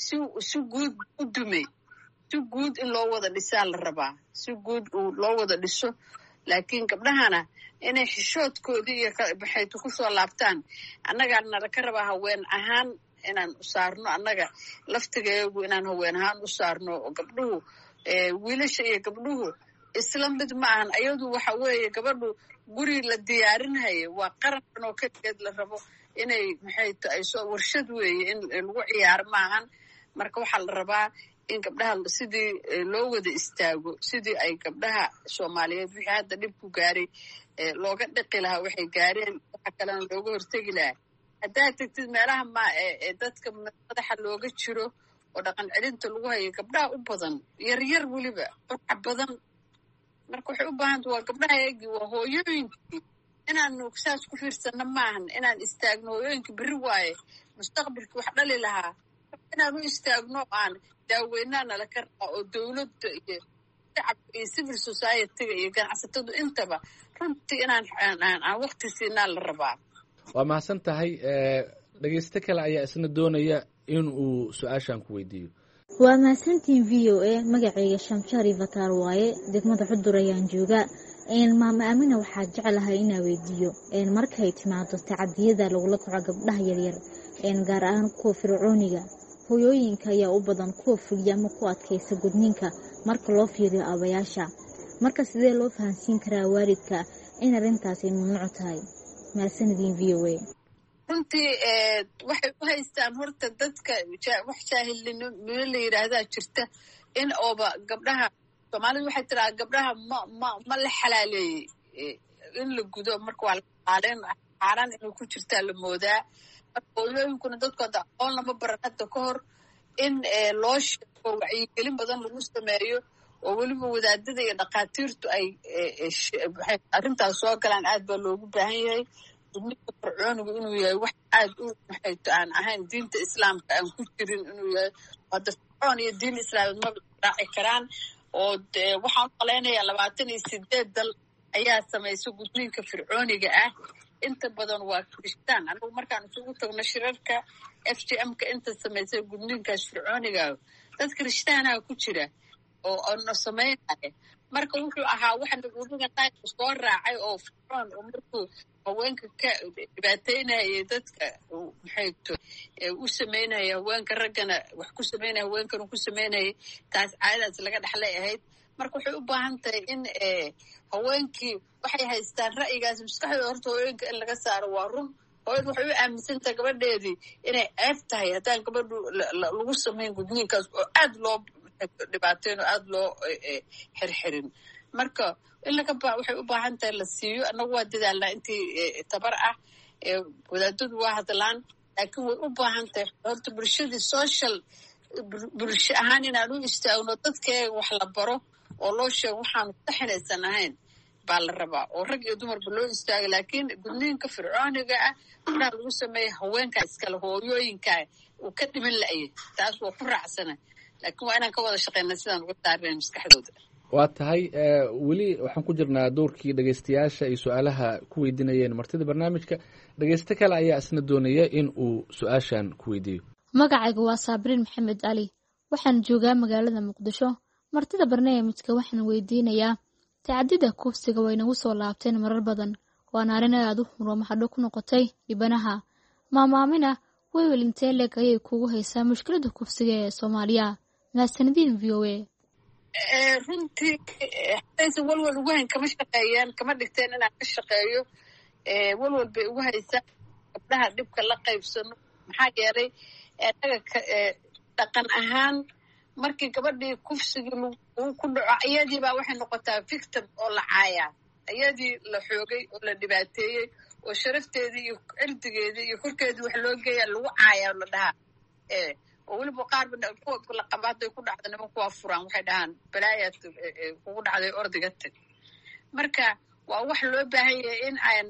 si guud u dumay si guud in loo wada dhisaa la rabaa si guud loo wada dhiso laakiin gabdhahana inay xishoodkoodii iyo maxaytu ku soo laabtaan annagaa nala ka rabaa haween ahaan inaan u saarno annaga laftigeegu inaan haween ahaan u saarno gabdhuhu wiilasha iyo gabdhuhu isla mid ma ahan ayadu waxa weeye gabadhu guri la diyaarinhayo waa qarankan oo keligeed la rabo inay maxaytu ay soo warshad weeye in lagu ciyaaro maahan marka waxaa la rabaa in gabdhaha sidii loo wada istaago sidii ay gabdhaha soomaaliyeed wixii hadda dhib ku gaaray looga dhiqi lahaa waxay gaareen waxa kalena looga hortegi lahaa haddaad tegtid meelaha dadka madaxa looga jiro oo dhaqan celinta lagu hayo gabdhaha u badan yaryar weliba qurxa badan marka waxay u baahanta waa gabdhaha eegii waa hooyooyinkii inaanu saas ku fiirsano maahan inaan istaagno hooyooyinka berri waaye mustaqbalkii wax dhali lahaa inaan u istaagno aan daaweynaa nala ka rabaa oo dowladda iyo shacabka iyo civil society-ga iyo ganacsatadu intaba runtii inaan waqti siinaa la rabaa waa mahadsan tahay dhegeysto kale ayaa isna doonaya in uu su-aashaan ku weydiiyo waa mahadsantiin v o a magacayga shamshari fataar waaye degmada xudur ayaan joogaa maama aamina waxaa jeclahay inaa weydiiyo markay timaado tacadiyada lagula kaco gabdhaha yaryar gaar ahaan kuwa fircooniga hooyooyinka ayaa u badan kuwa fuliya ama ku adkaysa gudniinka marka loo fiiriyo aabayaasha marka sidee loo fahansiin karaa waalidka in arrintaas ay mamnuuc tahay mahadsanidin v o a runtii waxay u haystaan horta dadka wax jaahilnimo la yidhaahdaa jirta in ooba gabdhaha soomaalidu waxay tiraa gabdhaha ma la xalaaleeyey in la gudo marka waa laxaaleyn xaaraan inay ku jirtaa la moodaa marka hooyooyinkuna dadkooda aqoon lama baran hadda ka hor in loo sheego wacyigelin badan lagu sameeyo oo weliba wadaadada iyo dhakhaatiirtu ay arrintaas soo galaan aad baa loogu baahan yahay gudniinka fircoonigu inuu yahay wax aad u maxayto aan ahayn diinta islaamka aan ku jirin inuu yahay hadda fircoon iyo diin islaamid ma raaci karaan oo waxaan u malaynayaa 28 dal ayaa samaysa gudniinka fircooniga ah inta badan waa Kirishtaan. Anigu markaan isugu tagno shirarka FGM-ka inta samaysay gudniinkaas fircooniga dad Kirishtaana ku jira oo sameynaya. Marka wuxuu ahaa waxaan gudniinka qaad soo raacay oo fircoon oo markuu haweenka ka dhibaateynayay dadka maxay u sameynaya haweenka raggana wax ku sameynaya haweenkana ku sameynaya taas caadadaas laga dhaxlay ahayd. Marka waxay u baahan tahay in haweenkii waxay haystaan ra'yigaas maskaxdooda horta haweenka in laga saaro waa run. Hooyadu waxay u aaminsan tahay gabadheedii inay ceeb tahay haddaan gabadhu lagu sameyn gudniinkaas oo aad loo dhibaateyn oo aad loo xirxirin. Marka in waxay u baahan tahay la siiyo. Annagu waa dadaalnaa intii tabar ah wadaadadu waa hadlaan laakiin way u baahan tahay horta bulshadii social bulsho ahaan inaan u istaagno dadkeega wax la baro oo loo sheego waxaanu saxinaysan ahayn baa la rabaa oo rag iyo dumarba loo istaaga. laakiin gudniinka fircooniga ah waxaa lagu sameeya haweenkaa iskale hooyooyinkaa uu ka dhiman la'yay taas waa ku raacsana laakiin waa inaan ka wada shaqeyna sidaan uga saarnayn maskaxdooda. waa tahay weli waxaan ku jirnaa dowrkii dhegeystayaasha ay su-aalaha ku weydiinayeen martida barnaamijka. dhegeysto kale ayaa isna doonaya in uu su-aashan ku weydiiyo. magacayga waa Saabriin Maxamed Cali, waxaan joogaa magaalada Muqdisho. martida barnaamijka waxaan weydiinayaa tacadida kufsiga way nagu soo laabteen marar badan, waana arrin aad u xun oo maxadho ku noqotay dhibanaha. maamaamina weywel intee leeg ayay kugu haysaa mushkilada kufsiga ee Soomaaliya? mahadsanidin VOA. runtii aysan walwal ugu hayn kama shaqeeyaan kama dhigteen inaan ka shaqeeyo. walwal bay ugu haysaa gabdhaha dhibka la qaybsano. maxaa yeelay anaga dhaqan ahaan markii gabadhii kufsigii ku dhaco iyadiibaa waxay noqotaa victim oo la caayaa. iyadii la xoogay oo la dhibaateeyey oo sharafteedii iyo cirdigeedii iyo korkeedii wax loo geeya lagu caayaa la dhahaa. oo weliba qaarba kuwa la qaba hadday ku dhacdo nimanku waa furaan waxay dhahaan balaayaad kugu dhacday ordiga tag. marka waa wax loo baahan yahay in aan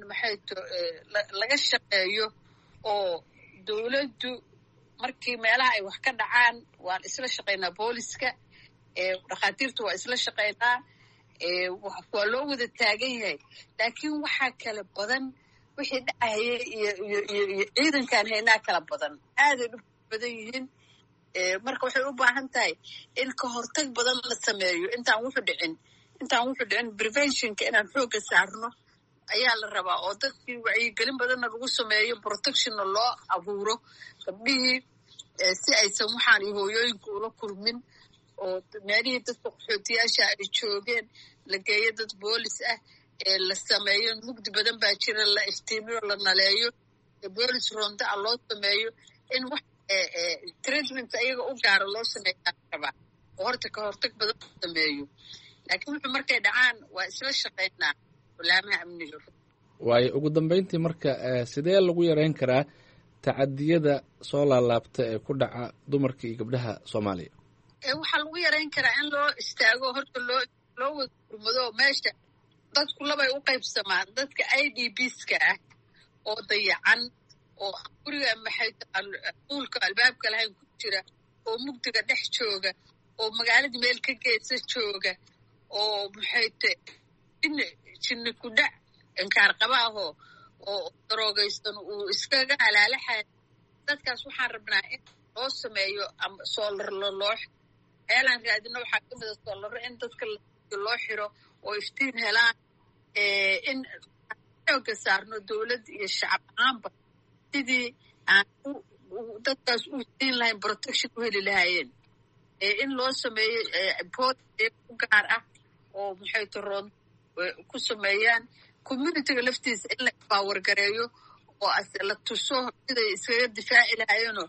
laga shaqeeyo oo dawladdu markii meelaha ay wax ka dhacaan waan isla shaqaynaa booliska dhakhaatiirtu waa isla shaqaynaa waa loo wada taagan yahay. laakiin waxaa kala badan wixii dhacaya iyo ciidankaan haynaa kala badan aaday dhib badan yihiin. marka waxay u baahan tahay in ka hortag badan la sameeyo intaan wuxu dhicin preventionka inaan xoogga saarno ayaa la rabaa oo dadkii wacyigelin badanna lagu sameeyo protectionna loo abuuro gabdhihii si aysan waxaan iyo hooyooyinka ula kulmin oo meelihii dadka qaxootiyaasha ay joogeen la geeyo dad boolis ah la sameeyo. mugdi badan baa jira la iftiimiyo la naleeyo boolis ronda a loo sameeyo in wax treatment ayaga u gaaro loo sameeyaa rabaa oo horta ka hortag badan loo sameeyo. laakiin wuxuu markay dhacaan waa isla shaqaynaa walaamaha amniga. waayo ugu dambeyntii marka sidee lagu yareyn karaa tacadiyada soo laalaabta ee ku dhaca dumarka iyo gabdhaha Soomaaliya? waxaa lagu yareyn karaa in loo istaago horta loo wada gurmado meesha dadku labay u qaybsamaan dadka IDPska ah oo dayacan oo guriga uulka albaabka lahayn ku jira oo mugdiga dhex jooga oo magaalada meel ka geesa jooga oo jinni ku dhac inkaar qabaahoo oo daroogaysan uu iskaga halaalaxay. dadkaas waxaan rabnaa in loo sameeyo soolar loo eelaan raadino waxaa ka mida soolaro in dadka loo xiro oo iftiin helaan. in xooga saarno dawlad iyo shacab ahaanba sidii aan dadkaas u siin lahayn protection u heli lahaayeen. in loo sameeyo bood u gaar ah oo roon ku sameeyaan communityga laftiisa in la empower gareeyo oo la tuso siday iskaga difaaci lahaayeenoo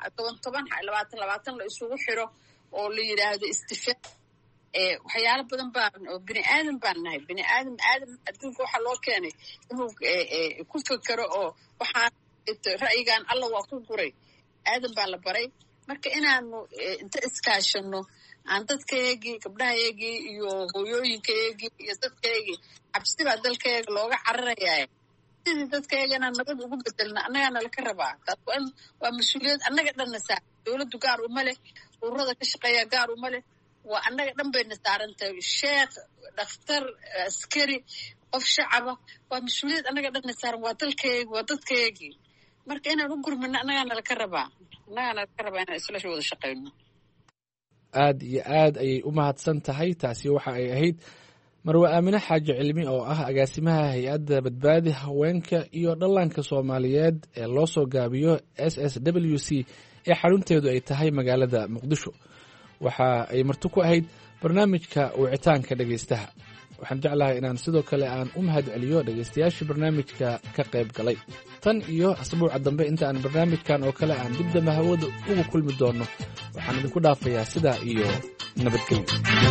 20 la isugu xiro oo la yidhaahdo isdifaac. waxyaalo badan oo bini aadan baan nahay. bini aadam adduunka waxaa loo keenay inuu ku fekero oo waxaan ra'yigan alla waa ku guray aadan baa la baray. marka inaanu inta iskaashano aan dadkaygii gabdhahaygii iyo hooyooyinkaygii iyo dadkaygii cabsi baa dalkayga looga cararayaa sidii dadkayga inaan nabad ugu bedelna annagaana laka rabaa. taas waa mas-uuliyad annaga dhanna saaran. dawladdu gaar uma leh ururada ka shaqeeya gaar uma leh waa annaga dhan bayna saaran tahay. sheekh dhakhtar askari qof shacaba waa mas-uuliyad annaga dhanna saaran waa dalkeegi waa dadkeegii marka inaan u gurmano annagaana laka rabaa inaan isla wada shaqayno aad iyo aad ayay u mahadsan tahay. taasi waxa ay ahayd marwe aamine xaaji cilmi oo ah agaasimaha hay-adda badbaadi haweenka iyo dhallaanka soomaaliyeed ee loo soo gaabiyo SSWC ee xarunteedu ay tahay magaalada muqdisho. waxa ay marti ku ahayd barnaamijka wicitaanka dhegaystaha. waxaan jeclahay inaan sidoo kale aan u mahad celiyo dhegaystayaashii barnaamijka ka qayb galay. tan iyo asbuuca dambe inta aan barnaamijkan oo kale aan dib dambe hawada ugu kulmi doonno waxaan idinku dhaafayaa sidaa iyo nabadgelyo.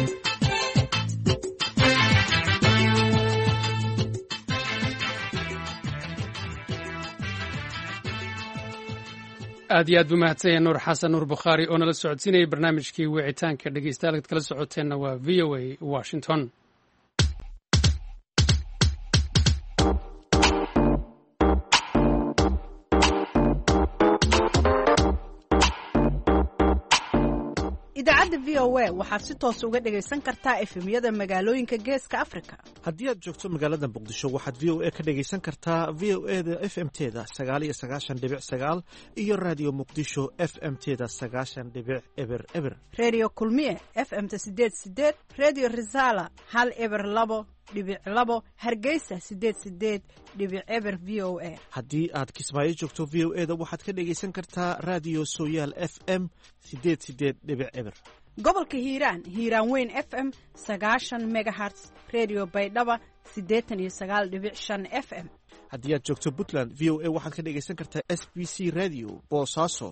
aad iyo aad buu mahadsan yahay nuur xasan nuur bukhaari oo nala socodsiinayay barnaamijkii wicitaanka dhegeystayaal ad kala socoteenna waa v o a washington. idaacadda v o a waxaad si toos uga dhegaysan kartaa efemyada magaalooyinka geeska afrika. haddii aad joogto magaalada muqdisho waxaad v o a ka dhegaysan kartaa v o e da f m teda 9 iyo radio muqdisho f m teda 9.eber redio kulmiye f m ta 8 redio risala 102.2 hargeysa 88.eber v o a. haddii aad kismaayo joogto v o e da waxaad ka dhegaysan kartaa radio sooyaal f m 88.eber gobolka hiiraan weyn f m 90 megahertz redio baydhaba 89.5 f m. haddii aad joogto puntland v o a waxaad ka dhegaysan kartaa s b c radio boosaaso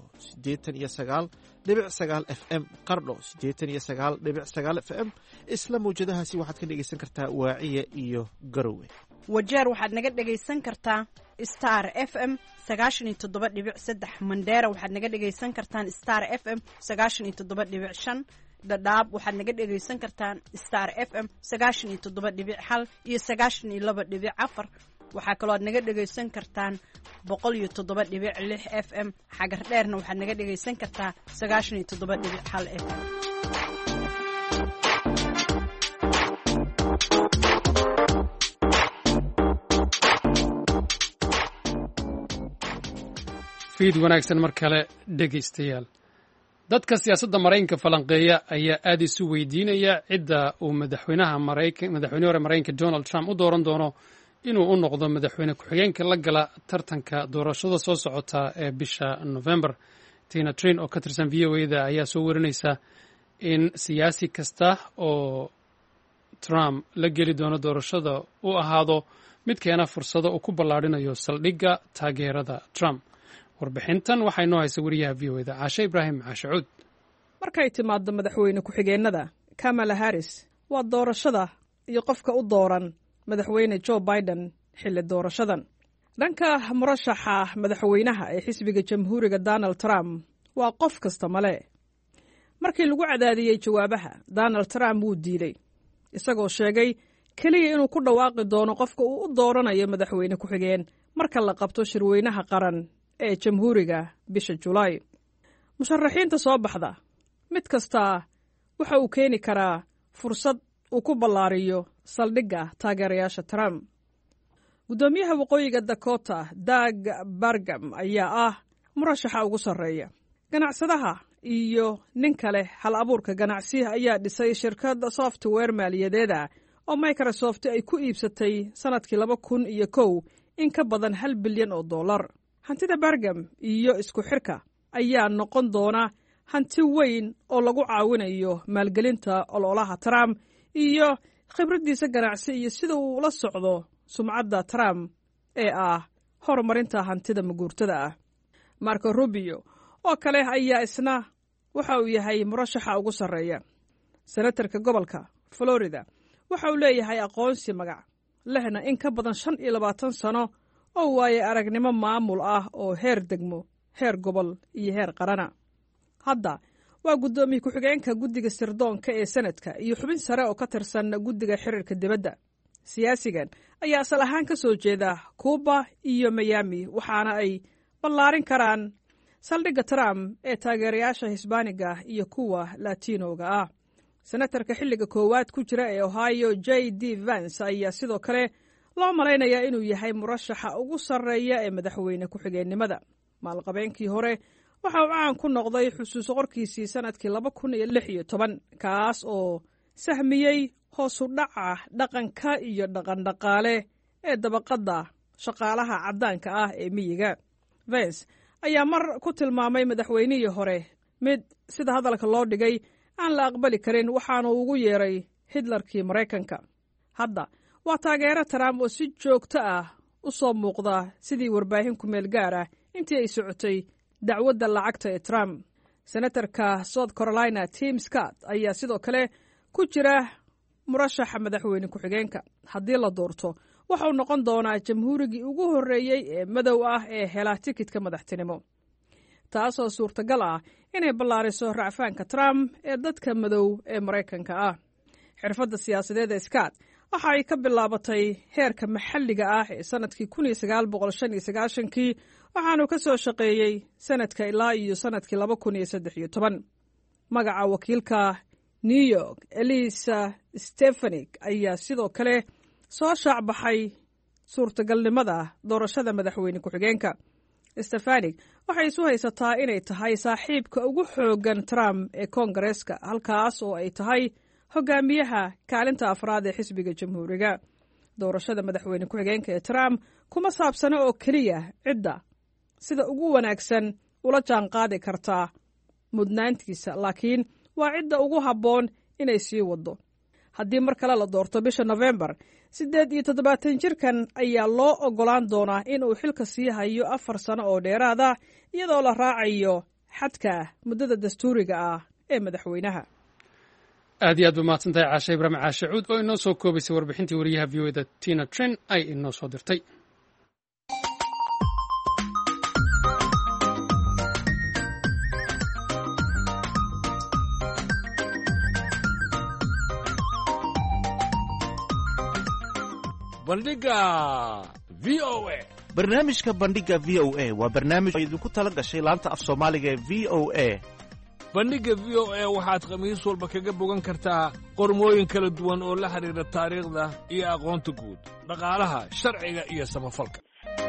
89.9 f m qardho 89.9 f m isla mawjadahaasi waxaad ka dhegaysan kartaa waaciya iyo garowe. wajeer waxaad naga dhegaysan kartaa star f m 97.3 mandheera waxaad naga dhegaysan kartaan star f m 97.5 dhadhaab waxaad naga dhegaysan kartaan star f m 97.1 iyo 92.4 waxaa kaloo aad naga dhegaysan kartaan 107.6 f m xagar dheerna waxaad naga dhegaysan kartaa 97.1 f m. fiid wanaagsan mar kale dhegaystayaal. dadka siyaasadda maraykanka falanqeeya ayaa aad isu weydiinaya cidda uu madaxweyne hore maraykanka Donald Trump u dooran doono inuu u noqdo madaxweyne ku-xigeenka la gala tartanka doorashada soo socota ee bisha November. Tina Trin oo ka tirsan v o a da ayaa soo warinaysa in siyaasi kasta oo Trump la geli doono doorashada uu ahaado mid keena fursado uu ku ballaadhinayo saldhigga taageerada Trump. warbixintan waxaa inoo haysa wariyaha v o da caashe ibraahim caashacuud. markay timaaddo madaxweyne ku-xigeenada Kamala Harris waa doorashada iyo qofka u dooran madaxweyne Joe Biden xilli doorashadan. dhanka murashaxa madaxweynaha ee xisbiga jamhuuriga Donald Trump waa qof kasta male. markii lagu cadaadiyey jawaabaha Donald Trump wuu diiday isagoo sheegay keliya inuu ku dhawaaqi doono qofka uu u dooranayo madaxweyne ku-xigeen marka la qabto shirweynaha qaran ee jamhuuriga bisha Julaay. musharaxiinta soo baxda mid kasta waxa uu keeni karaa fursad uu ku ballaariyo saldhigga taageerayaasha Trump. gudoomiyaha waqooyiga Dakota Doug Burgum ayaa ah murashaxa ugu sarreeya. ganacsadaha iyo nin kale hal abuurka ganacsi ayaa dhisay shirkad software maaliyadeeda oo Microsoft ay ku iibsatay sanadkii 2001 in ka badan $1 bilyan. hantida Burgum iyo isku xirka ayaa noqon doona hanti weyn oo lagu caawinayo maalgelinta ololaha Trump iyo khibraddiisa ganacsi iyo sida uu ula socdo sumcadda Trump ee ah horumarinta hantida maguurtada ah. Marco Rubio oo kale ayaa isna waxa uu yahay murashaxa ugu sarreeya. senatarka gobolka Florida waxa uu leeyahay aqoonsi magac lehna in ka badan 25 sano oo waaye aragnimo maamul ah oo heer degmo, heer gobol iyo heer qarana. hadda waa gudoomiye ku-xigeenka guddiga sirdoonka ee sanadka iyo xubin sare oo ka tirsan guddiga xiriirka dibadda. siyaasigan ayaa asal ahaan ka soo jeeda Cuba iyo Miami waxaana ay ballaarin karaan saldhigga Trump ee taageerayaasha Hisbaaniga iyo kuwa Latinoga ah. senatarka xilliga koowaad ku jira ee Ohio J.D. Vance ayaa sidoo kale loo malaynayaa inuu yahay murashaxa ugu sarreeya ee madaxweyne ku-xigeennimada. maalqabeenkii hore waxa uu caan ku noqday xusuus qorkiisii sannadkii 2016 kaas oo sahmiyey hoosu dhaca dhaqanka iyo dhaqandhaqaale ee dabaqadda shaqaalaha caddaanka ah ee miyiga. Vance ayaa mar ku tilmaamay madaxweynihii hore mid sida hadalka loo dhigay aan la aqbali karin, waxaanu ugu yeeray Hitlerkii Maraykanka. hadda waa taageero Trump oo si joogto ah u soo muuqda sidii warbaahin ku meel gaar ah intii ay socotay dacwadda lacagta ee Trump. senatarka South Carolina Tim Scott ayaa sidoo kale ku jira murashaxa madaxweyne ku-xigeenka. haddii la doorto waxau noqon doonaa jamhuurigii ugu horreeyey ee madow ah ee hela tikidka madaxtinimo, taasoo suurtagal ah inay ballaariso racfaanka Trump ee dadka madow ee Maraykanka ah. xirfadda siyaasadeed ee Scott waxa ay ka bilaabatay heerka maxalliga ah ee sannadkii 1995 waxaanu ka soo shaqeeyey sanadka ilaa iyo sannadkii 2013. magaca wakiilka New York Elisa Stefanik ayaa sidoo kale soo shaacbaxay suurtagalnimada doorashada madaxweyne ku-xigeenka. Stefanik waxay isu haysataa inay tahay saaxiibka ugu xooggan Trump ee Koongareeska, halkaas oo ay tahay hogaamiyaha kaalinta afraad ee xisbiga jamhuuriga. doorashada madaxweyne ku-xigeenka ee Trump kuma saabsana oo keliya cidda sida ugu wanaagsan ula jaanqaadi kartaa mudnaantiisa, laakiin waa cidda ugu habboon inay sii wado. haddii mar kale la doorto bisha November, 78 jirkan ayaa loo ogolaan doonaa in uu xilka sii hayo 4 sano oo dheeraad ah iyadoo la raacayo xadka muddada dastuuriga ah ee madaxweynaha. aad iyo aad ba mahadsantahay caashe ibraahim caashe cuud oo inoo soo koobaysay warbixintii wariyaha VOA Tina Tren ay inoo soo dirtay. bandhiga VOA. barnaamijka bandhiga v o a waa barnaamij oo idinku tala gashay laanta af soomaaliga ee v o a. bandhigga v o a waxaad khamiis walba kaga bogan kartaa qormooyin kala duwan oo la xidhiidha taariikhda iyo aqoonta guud, dhaqaalaha, sharciga iyo samafalka.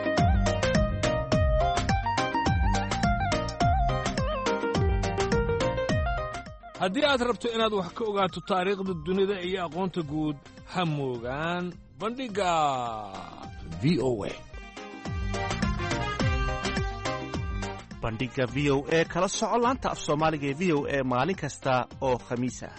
haddii aad rabto inaad wax ka ogaato taariikhda dunida iyo aqoonta guud, ha moogaan bandhigga v o a. bandhiga v o a kala soco laanta af soomaaliga ee v o a maalin kasta oo khamiis ah.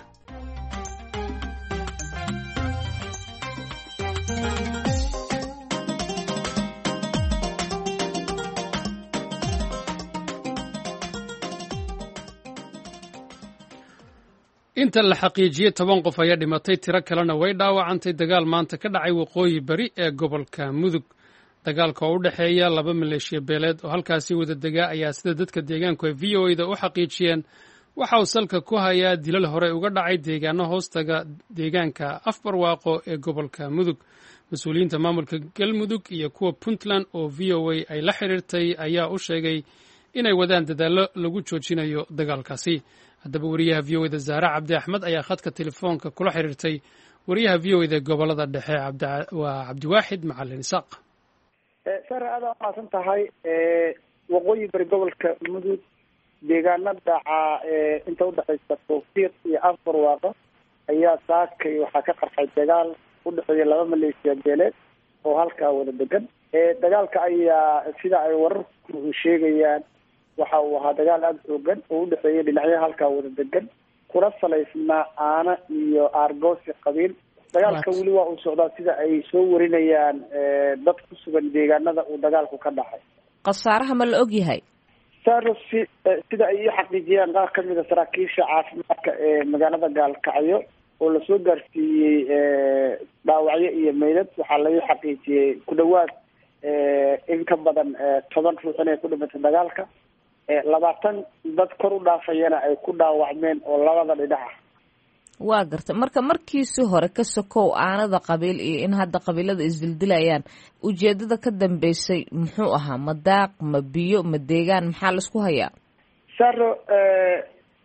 inta la xaqiijiyey 10 qof ayaa dhimatay, tiro kalena way dhaawacantay dagaal maanta ka dhacay waqooyi bari ee gobolka Mudug. dagaalka oo u dhexeeya 2 maleeshiya beeleed oo halkaasi wada degaa ayaa sida dadka deegaanku ay VOA-da u xaqiijiyeen waxa uu salka ku hayaa dilal hore uga dhacay deegaano hoostaga deegaanka Afbarwaaqo ee gobolka Mudug. mas-uuliyiinta maamulka Galmudug iyo kuwa Puntland oo VOA ay la xiriirtay ayaa u sheegay inay wadaan dadaallo lagu joojinayo dagaalkaasi. haddaba wariyaha VOA-da Zahra Cabdi Axmed ayaa khadka telefoonka kula xiriirtay wariyaha VOA-da gobolada dhexe waa Cabdiwaaxid Macalin Isaaq. sar aad u maasan tahay waqooyi bari gobolka Mudug deegaanada inta u dhaxaysa Tawfiiq iyo Afbarwaaqo ayaa saakay waxaa ka qarxay dagaal u dhexeeya 2 maleeshiya beeleed oo halkaa wada degan. dagaalka ayaa sida ay wararku sheegayaan waxa uu ahaa dagaal aada xoogan oo u dhexeeya dhinacyaha halkaa wada degan, kuna salaysnaa aana iyo aargoosi qabiil. dagaalka weli waa uu socdaa sida ay soo warinayaan dad ku sugan deegaanada uu dagaalku ka dhacay. khasaaraha ma la og yahay? sida ay ii xaqiijiyaan qaar ka mid a saraakiisha caafimaadka ee magaalada Gaalkacyo oo lasoo gaarsiiyey dhaawacyo iyo meydad, waxaa laga xaqiijiyey ku dhawaad in ka badan 10 ruux inay ku dhimatay dagaalka, 20 dad kor u dhaafayana ay ku dhaawacmeen oo labada dhinac ah. waa garta marka markiisii hore ka sokow aanada qabiil iyo in hadda qabiilada isdildilayaan, ujeedada ka dambeysay muxuu ahaa? ma daaq, ma biyo, ma deegaan, maxaa laisku hayaa? saro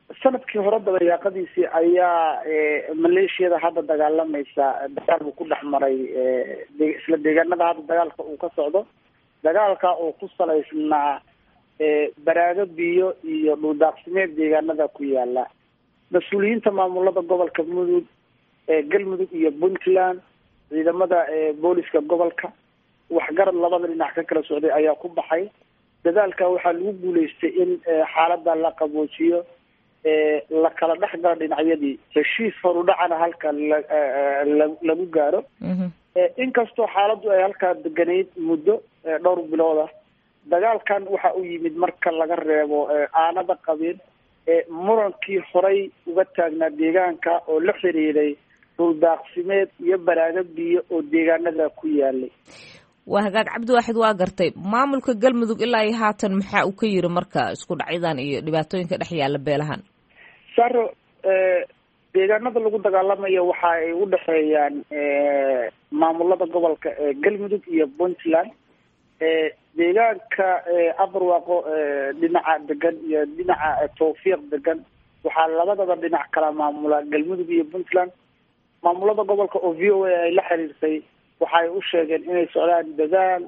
sanadkii hore dabayaaqadiisii ayaa maleeshiyada hadda dagaalamaysa dagaal buu ku dhex maray isla deegaanada hadda dagaalka uu ka socdo, dagaalka oo ku salaysnaa baraago biyo iyo dhuldaaqsimeed deegaanada ku yaala. mas-uuliyiinta maamulada gobolka mudug, galmudug iyo puntland, ciidamada booliska gobolka, waxgarad labada dhinac ka kala socday ayaa ku baxay. dadaalka waxaa lagu guuleystay in xaalada la qaboojiyo, la kala dhex galo dhinacyadii, heshiis horudhacana halka lagu gaaro. inkastoo xaaladdu ay halkaa deganayd muddo dhowr bilood ah, dagaalkan waxa uu yimid marka laga reebo aanada qabiil murankii horay uga taagnaa deegaanka oo la xiriiray dhuldaaqsimeed iyo baraago biyo oo deegaanada ku yaalay. waa hagaag cabdiwaaxid, waa gartay. maamulka galmudug ilaa iyo haatan maxaa uu ka yiri marka isku dhacyadan iyo dhibaatooyinka dhex yaala beelahan? saro deegaanada lagu dagaalamayo waxa ay u dhexeeyaan maamulada gobolka galmudug iyo puntland. deegaanka abarwaaqo dhinaca degan iyo dhinaca tawfiiq degan waxaa labadaba dhinac kala maamula galmudug iyo puntland. maamulada gobolka oo v o a ay la xiriirtay waxay u sheegeen inay socdaan dadaal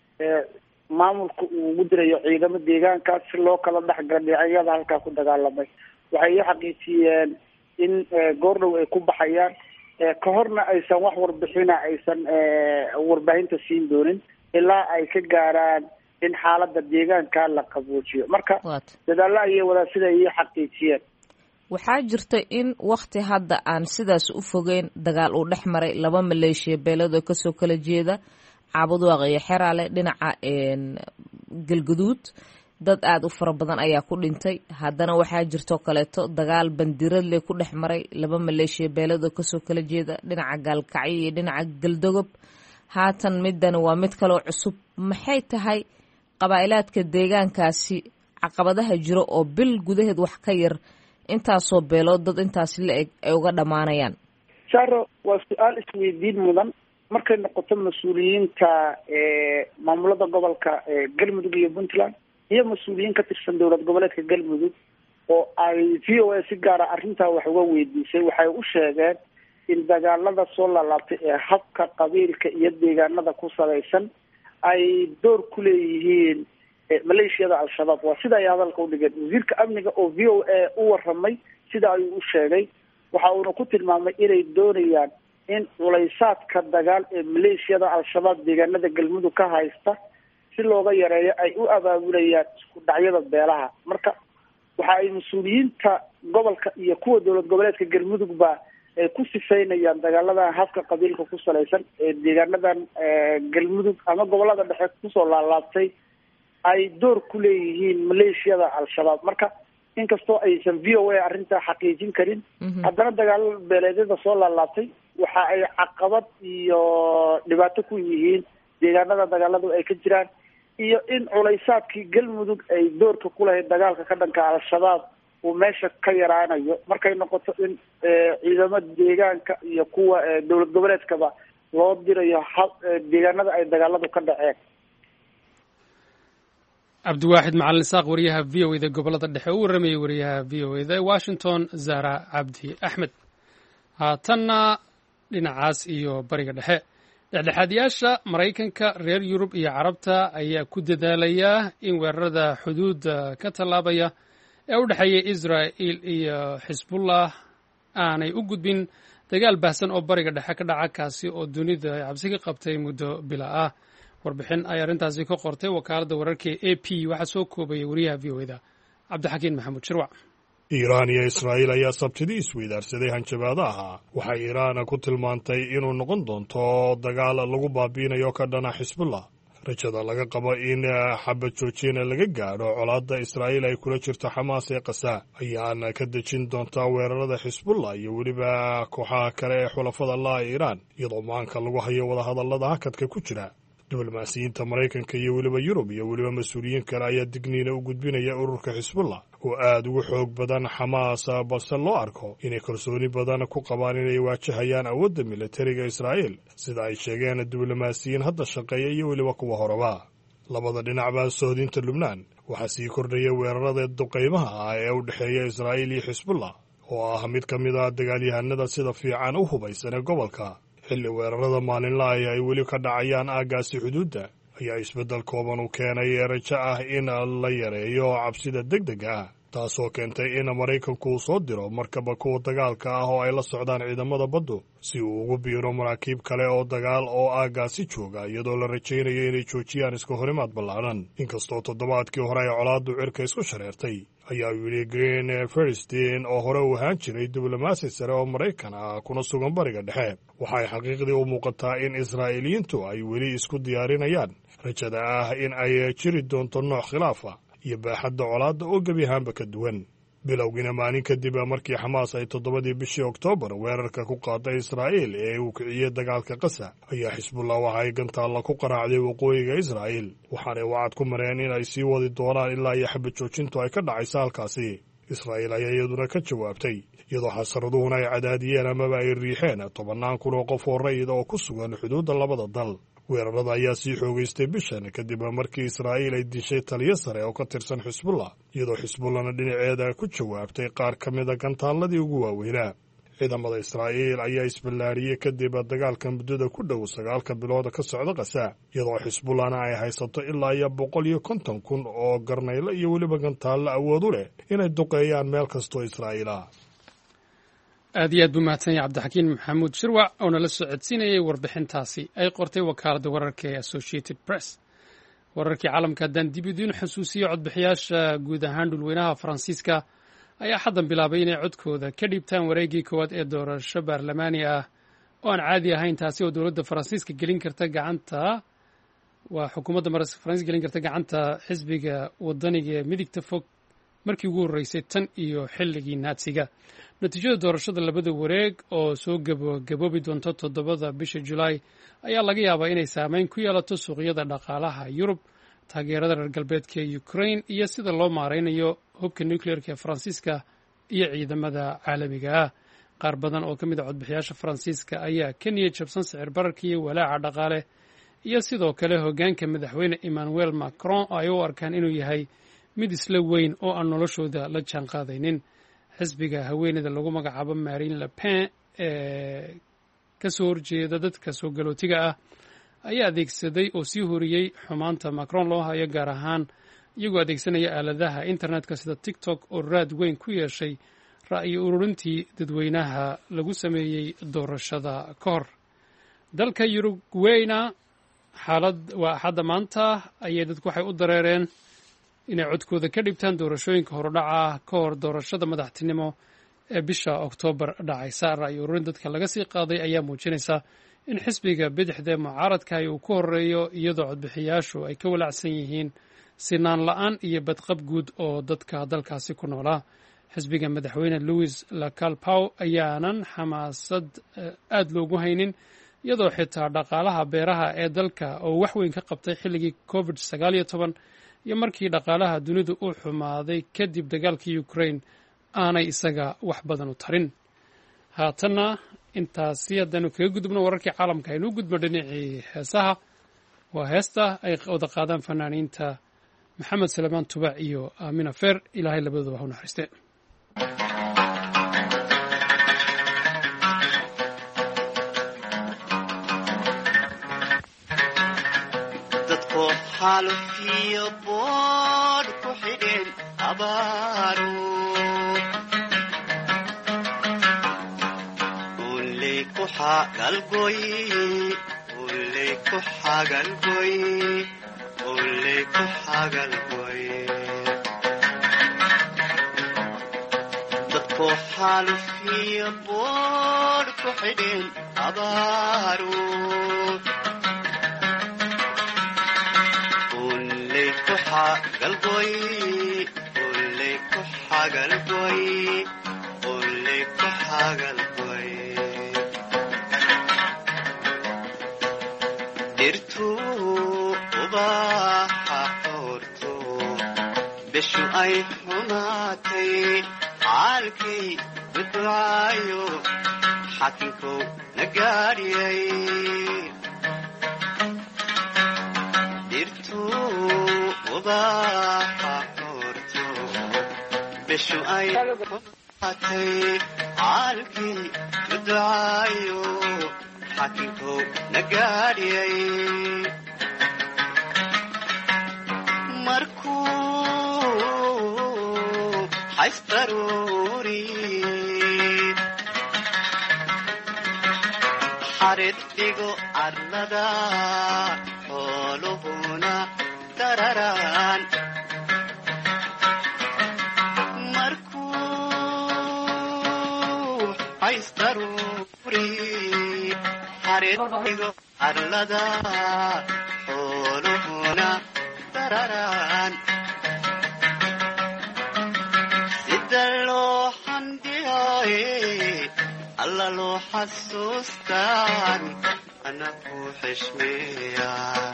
maamulka uu ugu dirayo ciidamo deegaankaas si loo kala dhexgalo dhinacyada halkaa ku dagaalamay. waxay i xaqiijiyeen in goordhow ay ku baxayaan, ka horna aysan wax warbixina aysan warbaahinta siin doonin ilaa ay ka gaaraan in xaalada deegaanka la qaboojiyo. marka dadaalla ayay wadaa sida ay xaqiijiyeen. waxaa jirta in wakti hadda aan sidaas u fogeyn dagaal uu dhex maray laba maleeshiya beelad oo kasoo kala jeeda Caabudwaaq iyo Xeraale dhinaca galgaduud. dad aad u fara badan ayaa ku dhintay. haddana waxaa jirto kaleeto dagaal bandirad leh ku dhex maray laba maleeshiya beelad oo kasoo kala jeeda dhinaca gaalkacyo iyo dhinaca galdogob. haatan middan waa mid kaloo cusub. maxay tahay qabaa'ilaadka deegaankaasi caqabadaha jiro oo bil gudaheed wax ka yar intaasoo beelood dad intaasi la eg ay uga dhammaanayaan? saro waa su-aal isweydiin mudan. markay noqoto mas-uuliyiinta maamulada gobolka galmudug iyo puntland iyo mas-uuliyiin ka tirsan dowlad goboleedka galmudug oo ay v o a si gaara arrintaa wax uga weydiisay, waxay u sheegeen in dagaalada soo laalaabtay ee habka qabiilka iyo deegaanada ku salaysan ay door ku leeyihiin maleeshiyada al-shabaab. waa sida ay hadalka u dhigeen. wasiirka amniga oo v o a u waramay sida ayuu u sheegay, waxa uuna ku tilmaamay inay doonayaan in culaysaadka dagaal ee maleeshiyada al-shabaab deegaanada galmudug ka haysta si looga yareeyo ay u abaabulayaan isku dhacyada beelaha. marka waxa ay mas-uuliyiinta gobolka iyo kuwa dowlad goboleedka galmudugba ay ku sifaynayaan dagaaladan habka qabiilka ku salaysan ee deegaanadan galmudug ama gobolada dhexe kusoo laalaabtay ay door ku leeyihiin maleeshiyada al-shabaab. marka inkastoo aysan v o a arrintaa xaqiijin karin, haddana dagaal beeleedyada soo laalaabtay waxa ay caqabad iyo dhibaato ku yihiin deegaanada dagaaladu ay ka jiraan, iyo in culaysaadkii galmudug ay doorka ku lahayd dagaalka ka dhanka al-shabaab uu meesha ka yaraanayo markay noqoto in ciidamada deegaanka iyo kuwa dowlad goboleedkaba loo dirayo deegaanada ay dagaaladu ka dhaceen. cabdiwaaxid macalin isaaq, wariyaha v o da gobolada dhexe, u waramayay wariyaha v o da washington zahra cabdi axmed. haatanna dhinacaas iyo bariga dhexe, dhexdhexaadiyaasha maraykanka, reer yurub iyo carabta ayaa ku dadaalaya in weerarada xuduudda ka tallaabaya ee u dhexeeya israa'il iyo xisbullah aanay u gudbin dagaal baahsan oo bariga dhexe ka dhaca, kaasi oo dunida ay cabsi ka qabtay muddo bila ah. warbixin ay arrintaasi ka qortay wakaaladda wararka ee a p waxaa soo koobaya wariyaha v o da cabdixakiin maxamuud shirwac. iiraan iyo israa'iil ayaa sabtidii isweydaarsaday hanjabaadaha. waxay iiraan ku tilmaantay inuu noqon doonto dagaal lagu baabiinayo ka dhana xisbullah. rajada laga qabo in xabad joojina laga gaadho colaadda israa'iil ay kula jirto xamaas ee qasaa ayaana ka dejin doontaa weerarada xisbullah iyo weliba kooxaha kale ee xulafada la'a iiraan, iyadoo maanka lagu hayo wadahadallada hakadka ku jira. diblomaasiyiinta maraykanka iyo weliba yurub iyo weliba mas-uuliyiin kale ayaa digniina u gudbinaya ururka xisbullah oo aad ugu xoog badan xamaas, balse loo arko inay kalsooni badan ku qabaan inay waajahayaan awoodda militariga israa'iil, sida ay sheegeen diblomaasiyiin hadda shaqeeya iyo weliba kuwa horeba. labada dhinacba sohdinta lubnaan waxaa sii kordhaya weerarada duqaymaha ah ee u dhexeeya israa'iil iyo xisbullah oo ah mid ka mid ah dagaalyahanada sida fiican u hubaysan ee gobolka. xilli weerarada maalinlaha ay weli ka dhacayaan aaggaasi xuduudda ayaa isbeddel kooban u keenay rajo ah in la yareeyo cabsida degdega ah, taasoo keentay in maraykanku uu soo diro markaba kuwa dagaalka ah oo ay la socdaan ciidamada baddu si uu ugu biiro maraakiib kale oo dagaal oo aaggaasi jooga, iyadoo la rajaynayo inay joojiyaan iska horimaad ballaadhan. inkastoo toddobaadkii hore ay colaaddu cirka isku shareertay, ayaa yidhi Green Ferstin oo hore u ahaan jiray diblomaasi sare oo Maraykan ah kuna sugan bariga dhexe. waxay xaqiiqdii u muuqataa in israa'iiliyiintu ay weli isku diyaarinayaan rajada ah in ay jiri doonto nooc khilaafa iyo baaxadda colaadda oo gebi ahaanba ka duwan. bilowgiina maalin kadib markii xamaas ay 7 bishii Oktoobar weerarka ku qaaday Israa'iil ee uu kiciyey dagaalka Gaza, ayaa Xisbullah waxay gantaalla ku qaraacday waqooyiga Israa'iil, waxaanay wacad ku mareen in ay sii wadi doonaan ilaa iyo xabad joojintu ay ka dhacayso halkaasi. Israa'iil ayaa iyaduna ka jawaabtay, iyadoo xasaraduhuna ay cadaadiyeen amaba ay riixeen 10,000 kun oo qof oo rayid oo ku sugan xuduudda labada dal. weerarada ayaa sii xoogaystay bishan kadib markii Israa'iil ay dishay taliye sare oo ka tirsan Xisbullah, iyadoo Xisbullahna dhinaceeda ku jawaabtay qaar ka mid a gantaalladii ugu waaweynaa. ciidamada Israa'iil ayaa isballaariyey kadib dagaalka muddada ku dhow 9 bilood ka socda Gaza, iyadoo Xisbullahna ay haysato ilaa iyo 150 kun oo garnaylo iyo weliba gantaallo awood u leh inay duqeeyaan meel kastoo Israa'iil ah. aad iyo aad buu mahadsan yahay cabdixakiin maxamuud shirwac oo nala socodsiinayay warbixintaasi ay qortay wakaaladda wararka ee Associated Press. wararkii caalamka haddaan dib idiin xusuusiyo, codbixiyaasha guud ahaan dhulweynaha Faransiiska ayaa xaddan bilaabay inay codkooda ka dhiibtaan wareeggii koowaad ee doorasho baarlamaani ah oo aan caadi ahayn, taasi oo dowladda Faransiiska gelin karta gacanta xukuumadda Faransiiska gelin karta gacanta xisbiga wadaniga ee midigta fog markii ugu horreysay tan iyo xilligii Naasiga. natiijada doorashada labada wareeg oo soo gaboobi doonta 7 bisha Julaay ayaa laga yaabaa inay saameyn ku yeelato suuqyada dhaqaalaha Yurub, taageerada reer galbeedka ee Ukraine iyo sida loo maareynayo hubka nuclearka ee Faransiiska iyo ciidamada caalamiga ah. qaar badan oo ka mid ah codbixiyaasha Faransiiska ayaa ka niyad jabsan sicir bararka iyo walaaca dhaqaale iyo sidoo kale hoggaanka madaxweyne Emmanuel Macron oo ay u arkaan inuu yahay mid isla weyn oo aan noloshooda la jaan qaadaynin. xisbiga haweeneyda lagu magacaabo Marine Le Pen ee ka soo horjeeda dadka soo galootiga ah ayaa adeegsaday oo sii horiyey xumaanta Macron loo hayo, gaar ahaan iyagoo adeegsanaya aaladaha internetka sida TikTok oo raad weyn ku yeeshay ra'yi ururintii dadweynaha lagu sameeyey doorashada ka hor. dalka Uruguayna waa axadda maanta ayay dadku waxay u dareereen inay codkooda ka dhibtaan doorashooyinka horudhaca ka hor doorashada madaxtinimo ee bisha Oktoobar dhacaysa. ra'yi ururin dadka laga sii qaaday ayaa muujinaysa in xisbiga bidixda mucaaradka uu ku horeeyo, iyadoo codbixiyaashu ay ka walacsan yihiin sinaan la'aan iyo badqab guud oo dadka dalkaasi ku noolaa. xisbiga madaxweyne Louis Lacalpau ayaanan xamaasad aad loogu haynin, iyadoo xitaa dhaqaalaha beeraha ee dalka oo wax weyn ka qabtay xilligii COVID-19 iyo markii dhaqaalaha dunidu u xumaaday kadib dagaalkii Ukraine aanay isaga wax badan u tarin. haatanna intaasi haddaynu kaga gudubno wararkii caalamka, aynu u gudbo dhinacii heesaha. waa heesta ay wada qaadaan fanaaniinta Maxamed Salmaan Tubac iyo Aamina Feer, ilaahay labadooda ha u naxariiste. xaalufkiyo boodh ku xidhin abaaru ulley ku xagalgoy ulley ku xagalgoy ulley ku xagalgoy dadku xaalufkiyo boodh ku xidhin abaaru galgoy ulley ku xagalgoy ulley ku xagalgoy dhirtuu ubaxa xoorto bishu ay xumaatay caalkay badbaayo xakinkow na gaadhiyay dhirtuu ubaxa horto bishu ay atay caalkii ducaayo xakinko nagaadhiyay markuu haysdaruuri xarid dhigo arlada xooluhuna dararaan markuu haysdaruuri xarid dhigo arlada xooluhuna dararaan sida loo xamdiyaaye alla loo xasuustaan ana ku xishmeeyaa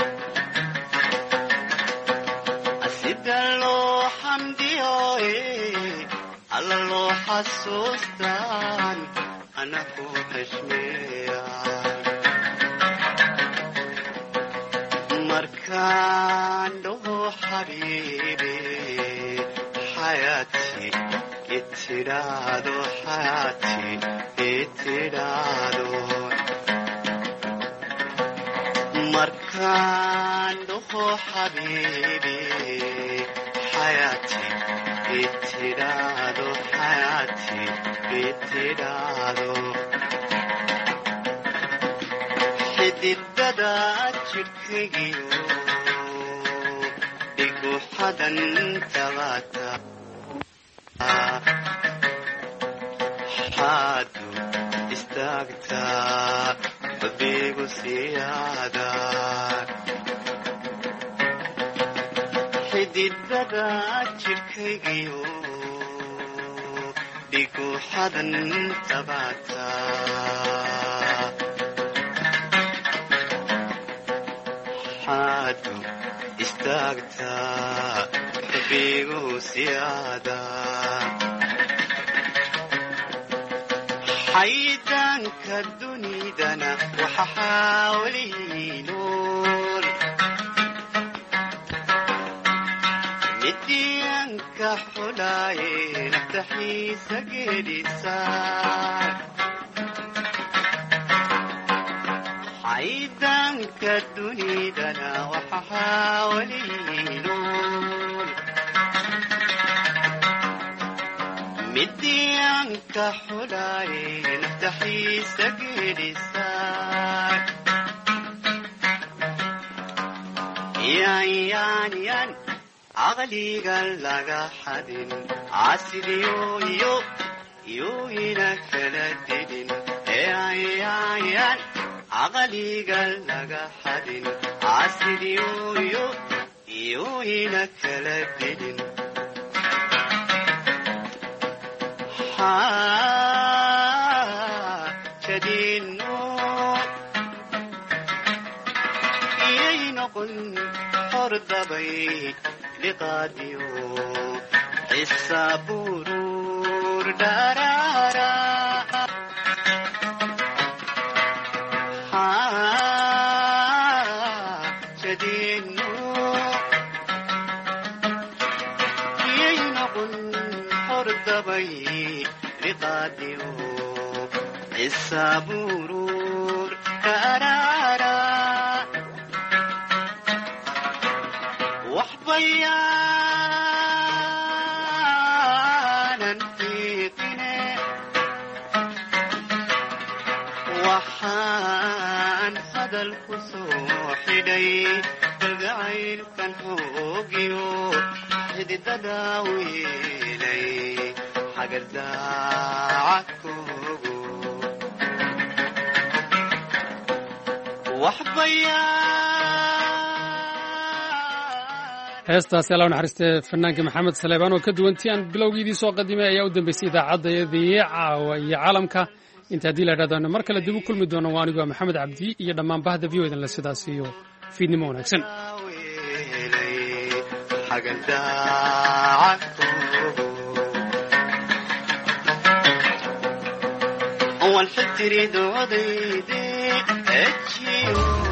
sida loo xamdiyaaye alla loo xasuustaan ana ku xishmeeyaa markaan dhaho xabiibi xayaati itidhaado xayaati itidhaado markaan dhaho xabiibi xayaati itidhaado xayaati itidhaado xididada jidhkaygiyo dhigu xadan tabaata xaadu istaagtaa badigu siyaada xididada jidhkaygiyo dhigu xadan tabaata xaadu istaagtaa bigu siyaada xaydaanka dunidana waxa xaawalihi nool midiyanka xulaaye naftaxiisa geedhisaa xaydaanka dunidana waxa xaawalihi nool midiyanka xulaaye naftaxiisa geedhisaa yan caqliga laga xadin caasidiyoyo yooyina kala didin yan caqliga laga xadin caasidiyoyo yooyina kala didin jadino iyay noqon hordabay liqaadiyo xisaburur darara jadino iyay noqon hordabay liqaadiyo xisaburur darara waxbayaanan fiiqine waxaan hadalku soo xidhay kalgacaylkan hoogiyo xididada wiilay xagadaacadkoogu heestaasi alla naxariistee fanaanka maxamed saleebaan oo ka duwantii aan bilowgiidii soo qadimay ayaa u dambaysay idaacaddayadii caawa iyo caalamka inta haddii la idhahdo mar kale dib u kulmi doono waa aniguaa maxamed cabdi iyo dhammaan bahda v o edan le sidaas iyo fiidnimo wanaagsan والحتري دوديدي اتشيو